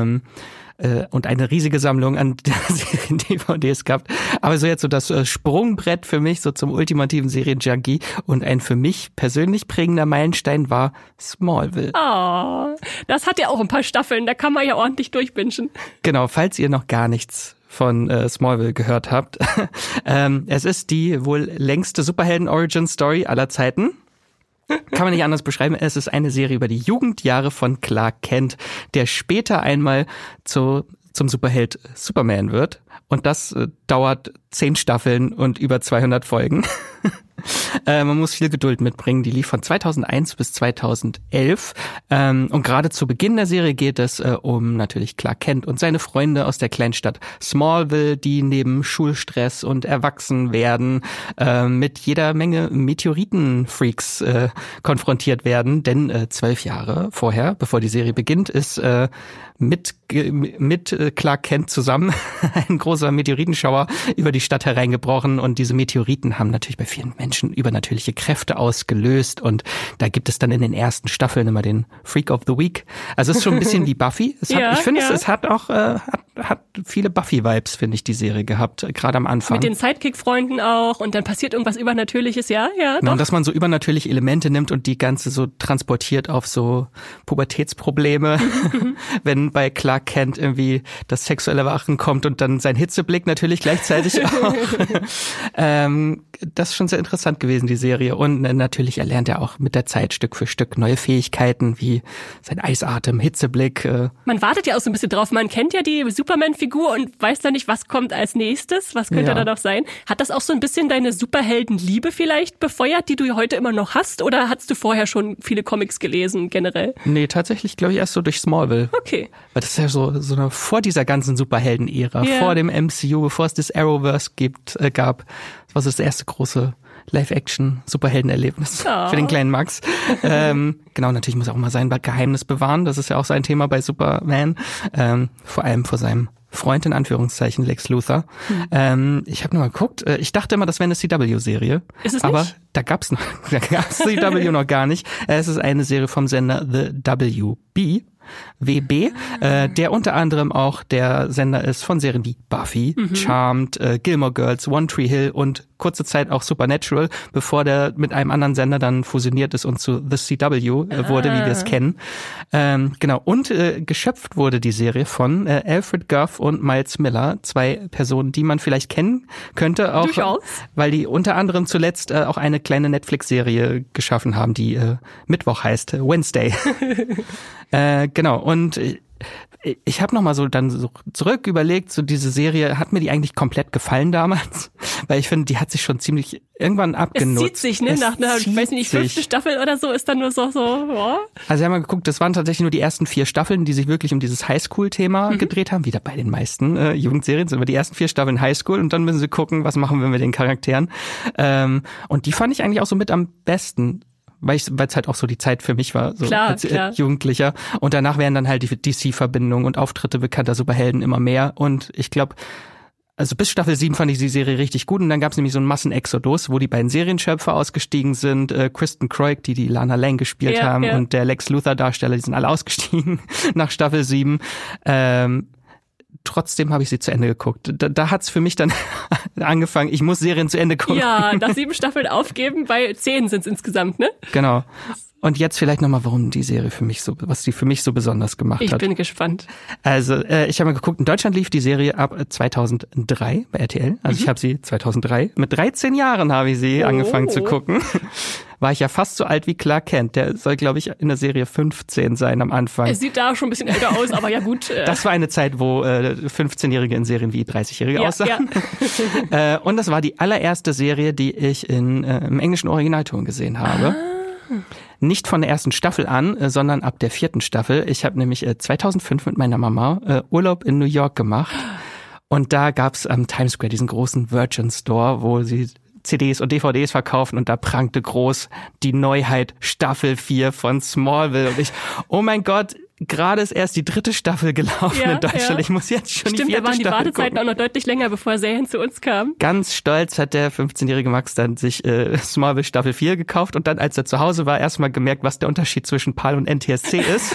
Und eine riesige Sammlung an Serien-DVDs gehabt. Aber so jetzt so das Sprungbrett für mich, so zum ultimativen Serienjunkie und ein für mich persönlich prägender Meilenstein war Smallville. Oh, das hat ja auch ein paar Staffeln, da kann man ja ordentlich durchbingen. Genau, falls ihr noch gar nichts von Smallville gehört habt. Es ist die wohl längste Superhelden-Origin-Story aller Zeiten. Kann man nicht anders beschreiben. Es ist eine Serie über die Jugendjahre von Clark Kent, der später einmal zum Superheld Superman wird. Und das dauert 10 Staffeln und über 200 Folgen. Man muss viel Geduld mitbringen. Die lief von 2001 bis 2011. Und gerade zu Beginn der Serie geht es um natürlich Clark Kent und seine Freunde aus der Kleinstadt Smallville, die neben Schulstress und Erwachsenwerden mit jeder Menge Meteoritenfreaks konfrontiert werden. Denn 12 Jahre vorher, bevor die Serie beginnt, ist mit Clark Kent zusammen ein großer Meteoritenschauer über die Stadt hereingebrochen und diese Meteoriten haben natürlich bei vielen Menschen übernatürliche Kräfte ausgelöst und da gibt es dann in den ersten Staffeln immer den Freak of the Week. Also es ist schon ein bisschen wie Buffy. Es hat auch hat viele Buffy-Vibes, finde ich, die Serie gehabt, gerade am Anfang. Mit den Sidekick-Freunden auch und dann passiert irgendwas Übernatürliches, ja. Doch. Und dass man so übernatürliche Elemente nimmt und die Ganze so transportiert auf so Pubertätsprobleme, wenn bei Clark Kent irgendwie das sexuelle Erwachen kommt und dann sein Hitzeblick natürlich gleichzeitig auch. Das ist schon sehr interessant gewesen, die Serie. Und natürlich erlernt er auch mit der Zeit Stück für Stück neue Fähigkeiten, wie sein Eisatem, Hitzeblick. Man wartet ja auch so ein bisschen drauf. Man kennt ja die Superman-Figur und weißt dann nicht, was kommt als nächstes, was könnte da noch sein. Hat das auch so ein bisschen deine Superheldenliebe vielleicht befeuert, die du heute immer noch hast? Oder hattest du vorher schon viele Comics gelesen, generell? Nee, tatsächlich glaube ich erst so durch Smallville. Okay. Weil das ist ja so eine, vor dieser ganzen Superhelden-Ära, vor dem MCU, bevor es das Arrowverse gab. Das war so das erste große Live-Action-Superhelden-Erlebnis für den kleinen Max. Genau, natürlich muss er auch mal sein Geheimnis bewahren. Das ist ja auch sein Thema bei Superman. Vor allem vor seinem Freund, in Anführungszeichen, Lex Luthor. Ich habe nur mal geguckt. Ich dachte immer, das wäre eine CW-Serie. Ist es aber nicht? Da gab's CW noch gar nicht. Es ist eine Serie vom Sender The WB, der unter anderem auch der Sender ist von Serien wie Buffy, Charmed, Gilmore Girls, One Tree Hill und kurze Zeit auch Supernatural, bevor der mit einem anderen Sender dann fusioniert ist und zu The CW wurde, wie wir es kennen. Genau, und geschöpft wurde die Serie von Alfred Gough und Miles Miller, 2 Personen, die man vielleicht kennen könnte, auch durchaus, weil die unter anderem zuletzt auch eine kleine Netflix-Serie geschaffen haben, die Mittwoch heißt, Wednesday. Genau, und ich habe nochmal so dann so zurück überlegt, so diese Serie, hat mir die eigentlich komplett gefallen damals? Weil ich finde, die hat sich schon ziemlich irgendwann abgenutzt. Es zieht sich, ne? Nach einer, ich weiß nicht, 5. Staffel oder so ist dann nur so, boah. Also wir haben mal geguckt, das waren tatsächlich nur die ersten 4 Staffeln, die sich wirklich um dieses Highschool-Thema gedreht haben. Wieder bei den meisten Jugendserien sind immer die ersten 4 Staffeln Highschool und dann müssen sie gucken, was machen wir mit den Charakteren. Und die fand ich eigentlich auch so mit am besten. Weil es halt auch so die Zeit für mich war, so klar. als Jugendlicher. Und danach werden dann halt die DC-Verbindungen und Auftritte bekannter Superhelden immer mehr. Und ich glaube, also bis Staffel 7 fand ich die Serie richtig gut. Und dann gab es nämlich so einen Massenexodus, wo die beiden Serienschöpfer ausgestiegen sind. Kristen Croig, die Lana Lang gespielt haben, und der Lex Luthor-Darsteller, die sind alle ausgestiegen nach Staffel 7. Trotzdem habe ich sie zu Ende geguckt. Da hat's für mich dann angefangen, ich muss Serien zu Ende gucken. Ja, nach 7 Staffeln aufgeben, bei 10 sind's insgesamt, ne? Genau. Und jetzt vielleicht nochmal, warum die Serie was die für mich so besonders gemacht hat. Ich bin gespannt. Also, ich habe mal geguckt, in Deutschland lief die Serie ab 2003 bei RTL. Also ich habe sie 2003, mit 13 Jahren habe ich sie angefangen zu gucken. War ich ja fast so alt wie Clark Kent. Der soll, glaube ich, in der Serie 15 sein am Anfang. Er sieht da schon ein bisschen älter aus, aber ja gut. Das war eine Zeit, wo 15-Jährige in Serien wie 30-Jährige aussahen. Ja. Und das war die allererste Serie, die ich im englischen Originalton gesehen habe. Nicht von der ersten Staffel an, sondern ab der 4. Staffel. Ich habe nämlich 2005 mit meiner Mama Urlaub in New York gemacht. Und da gab's am Times Square diesen großen Virgin Store, wo sie CDs und DVDs verkaufen, und da prangte groß die Neuheit Staffel 4 von Smallville. Und ich, oh mein Gott, gerade ist erst die 3. Staffel gelaufen in Deutschland. Ja. Ich muss jetzt schon die 4. Staffel gucken. Stimmt, da waren die Wartezeiten auch noch deutlich länger, bevor Serien zu uns kamen. Ganz stolz hat der 15-jährige Max dann sich Smallville Staffel 4 gekauft und dann, als er zu Hause war, erstmal gemerkt, was der Unterschied zwischen PAL und NTSC ist.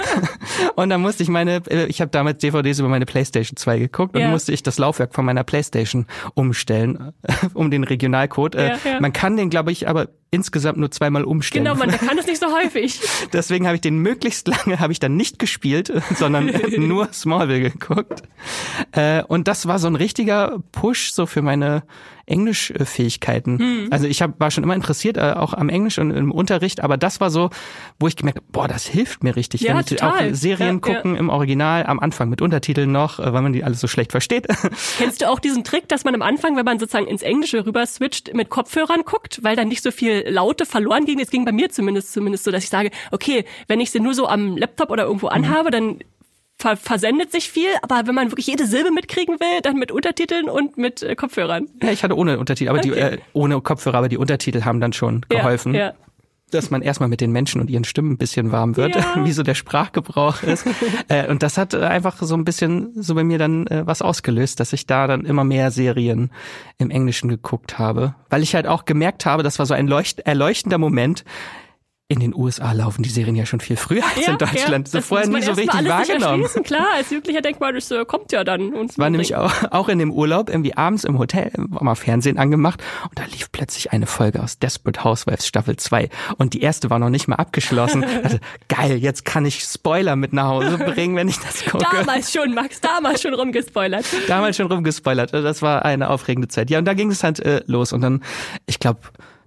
Und dann musste ich habe damals DVDs über meine PlayStation 2 geguckt und musste ich das Laufwerk von meiner PlayStation umstellen, um den Regionalcode. Man kann den, glaube ich, aber insgesamt nur 2-mal umstellen. Genau, man kann das nicht so häufig. Deswegen habe ich den möglichst lange, dann nicht gespielt, sondern nur Smallville geguckt. Und das war so ein richtiger Push so für meine Englischfähigkeiten. Also ich war schon immer interessiert, auch am Englisch und im Unterricht, aber das war so, wo ich gemerkt habe, das hilft mir richtig, wenn ich total. Auch Serien gucken im Original, am Anfang mit Untertiteln noch, weil man die alles so schlecht versteht. Kennst du auch diesen Trick, dass man am Anfang, wenn man sozusagen ins Englische rüber switcht, mit Kopfhörern guckt, weil dann nicht so viel Laute verloren ging? Es ging bei mir zumindest so, dass ich sage, okay, wenn ich sie nur so am Laptop oder irgendwo anhabe, dann versendet sich viel, aber wenn man wirklich jede Silbe mitkriegen will, dann mit Untertiteln und mit Kopfhörern. Ja, ich hatte ohne Untertitel, aber ohne Kopfhörer, aber die Untertitel haben dann schon geholfen. Ja. Dass man erstmal mit den Menschen und ihren Stimmen ein bisschen warm wird, wie so der Sprachgebrauch ist. Und das hat einfach so ein bisschen so bei mir dann was ausgelöst, dass ich da dann immer mehr Serien im Englischen geguckt habe. Weil ich halt auch gemerkt habe, das war so ein erleuchtender Moment. In den USA laufen die Serien ja schon viel früher als in Deutschland. Ja, das vorher nie so richtig wahrgenommen. Klar, als Jugendlicher denkt man, das kommt ja dann. Und war nämlich auch in dem Urlaub, irgendwie abends im Hotel, war mal Fernsehen angemacht und da lief plötzlich eine Folge aus Desperate Housewives Staffel 2 und die erste war noch nicht mal abgeschlossen. Also geil, jetzt kann ich Spoiler mit nach Hause bringen, wenn ich das gucke. Damals schon, Max, damals schon rumgespoilert. Das war eine aufregende Zeit. Ja, und da ging es halt los und dann, ich glaube,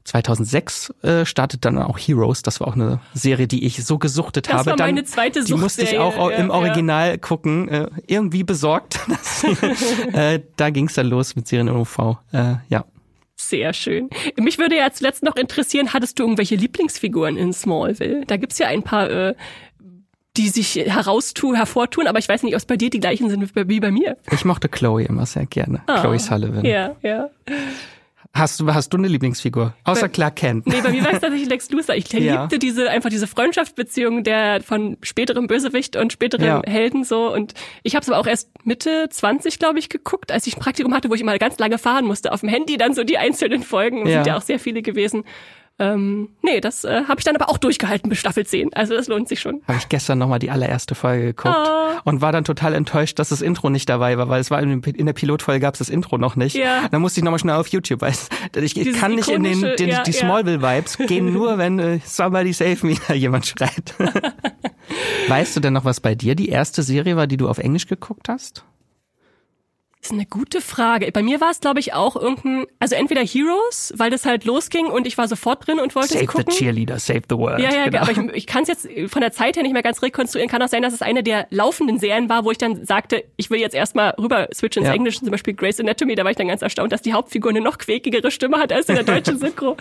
2006 startet dann auch Heroes. Das war auch eine Serie, die ich so gesuchtet habe. Das war meine zweite Suchtserie. Die musste ich auch im Original gucken. Irgendwie besorgt. Da ging's dann los mit Serien OV. Ja. Sehr schön. Mich würde ja zuletzt noch interessieren, hattest du irgendwelche Lieblingsfiguren in Smallville? Da gibt's ja ein paar, die sich hervortun, aber ich weiß nicht, ob es bei dir die gleichen sind wie bei mir. Ich mochte Chloe immer sehr gerne. Chloe Sullivan. Ja. Hast du eine Lieblingsfigur? Außer Clark Kent. Nee, bei mir war es tatsächlich Lex Luthor. Ich liebte diese Freundschaftsbeziehung der von späterem Bösewicht und späterem Helden so. Und ich habe es aber auch erst Mitte 20, glaube ich, geguckt, als ich ein Praktikum hatte, wo ich mal ganz lange fahren musste auf dem Handy, dann so die einzelnen Folgen. Sind ja auch sehr viele gewesen. Das habe ich dann aber auch durchgehalten bis Staffel 10. Also das lohnt sich schon. Habe ich gestern nochmal die allererste Folge geguckt und war dann total enttäuscht, dass das Intro nicht dabei war, weil es war in der Pilotfolge gab es das Intro noch nicht. Ja. Dann musste ich nochmal schnell auf YouTube, weil ich kann nicht in die Smallville-Vibes gehen, nur wenn Somebody Save Me jemand schreit. Weißt du denn noch, was bei dir die erste Serie war, die du auf Englisch geguckt hast? Das ist eine gute Frage. Bei mir war es, glaube ich, auch also entweder Heroes, weil das halt losging und ich war sofort drin und wollte es gucken. Save the Cheerleader, Save the World. Ja, genau. Aber ich kann es jetzt von der Zeit her nicht mehr ganz rekonstruieren. Kann auch sein, dass es eine der laufenden Serien war, wo ich dann sagte, ich will jetzt erstmal rüber switchen ins Englische, zum Beispiel Grey's Anatomy. Da war ich dann ganz erstaunt, dass die Hauptfigur eine noch quäkigere Stimme hat als in der deutschen Synchro.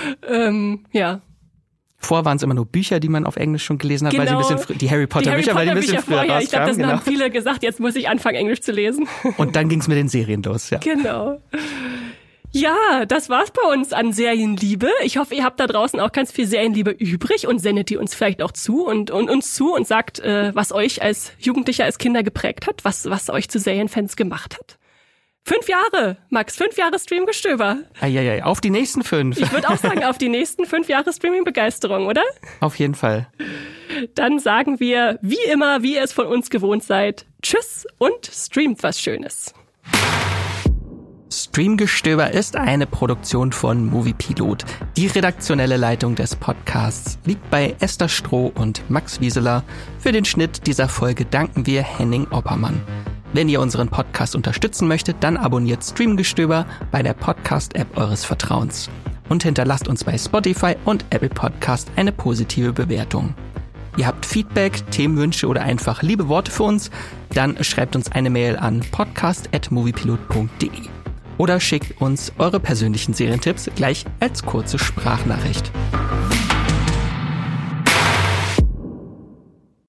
Vorher waren es immer nur Bücher, die man auf Englisch schon gelesen hat, weil sie ein bisschen die Harry Potter Bücher, weil die ein bisschen früher rauskamen. Ich glaube, das haben viele gesagt, jetzt muss ich anfangen, Englisch zu lesen. Und dann ging es mit den Serien los, ja. Genau. Ja, das war's bei uns an Serienliebe. Ich hoffe, ihr habt da draußen auch ganz viel Serienliebe übrig und sendet die uns vielleicht auch zu und uns zu und sagt, was euch als Jugendlicher, als Kinder geprägt hat, was euch zu Serienfans gemacht hat. 5 Jahre, Max, 5 Jahre Streamgestöber. Auf die nächsten 5. Ich würde auch sagen, auf die nächsten 5 Jahre Streaming-Begeisterung, oder? Auf jeden Fall. Dann sagen wir, wie immer, wie ihr es von uns gewohnt seid, tschüss und streamt was Schönes. Streamgestöber ist eine Produktion von Moviepilot. Die redaktionelle Leitung des Podcasts liegt bei Esther Stroh und Max Wieseler. Für den Schnitt dieser Folge danken wir Henning Oppermann. Wenn ihr unseren Podcast unterstützen möchtet, dann abonniert Streamgestöber bei der Podcast-App eures Vertrauens. Und hinterlasst uns bei Spotify und Apple Podcast eine positive Bewertung. Ihr habt Feedback, Themenwünsche oder einfach liebe Worte für uns, dann schreibt uns eine Mail an podcast@moviepilot.de oder schickt uns eure persönlichen Serientipps gleich als kurze Sprachnachricht.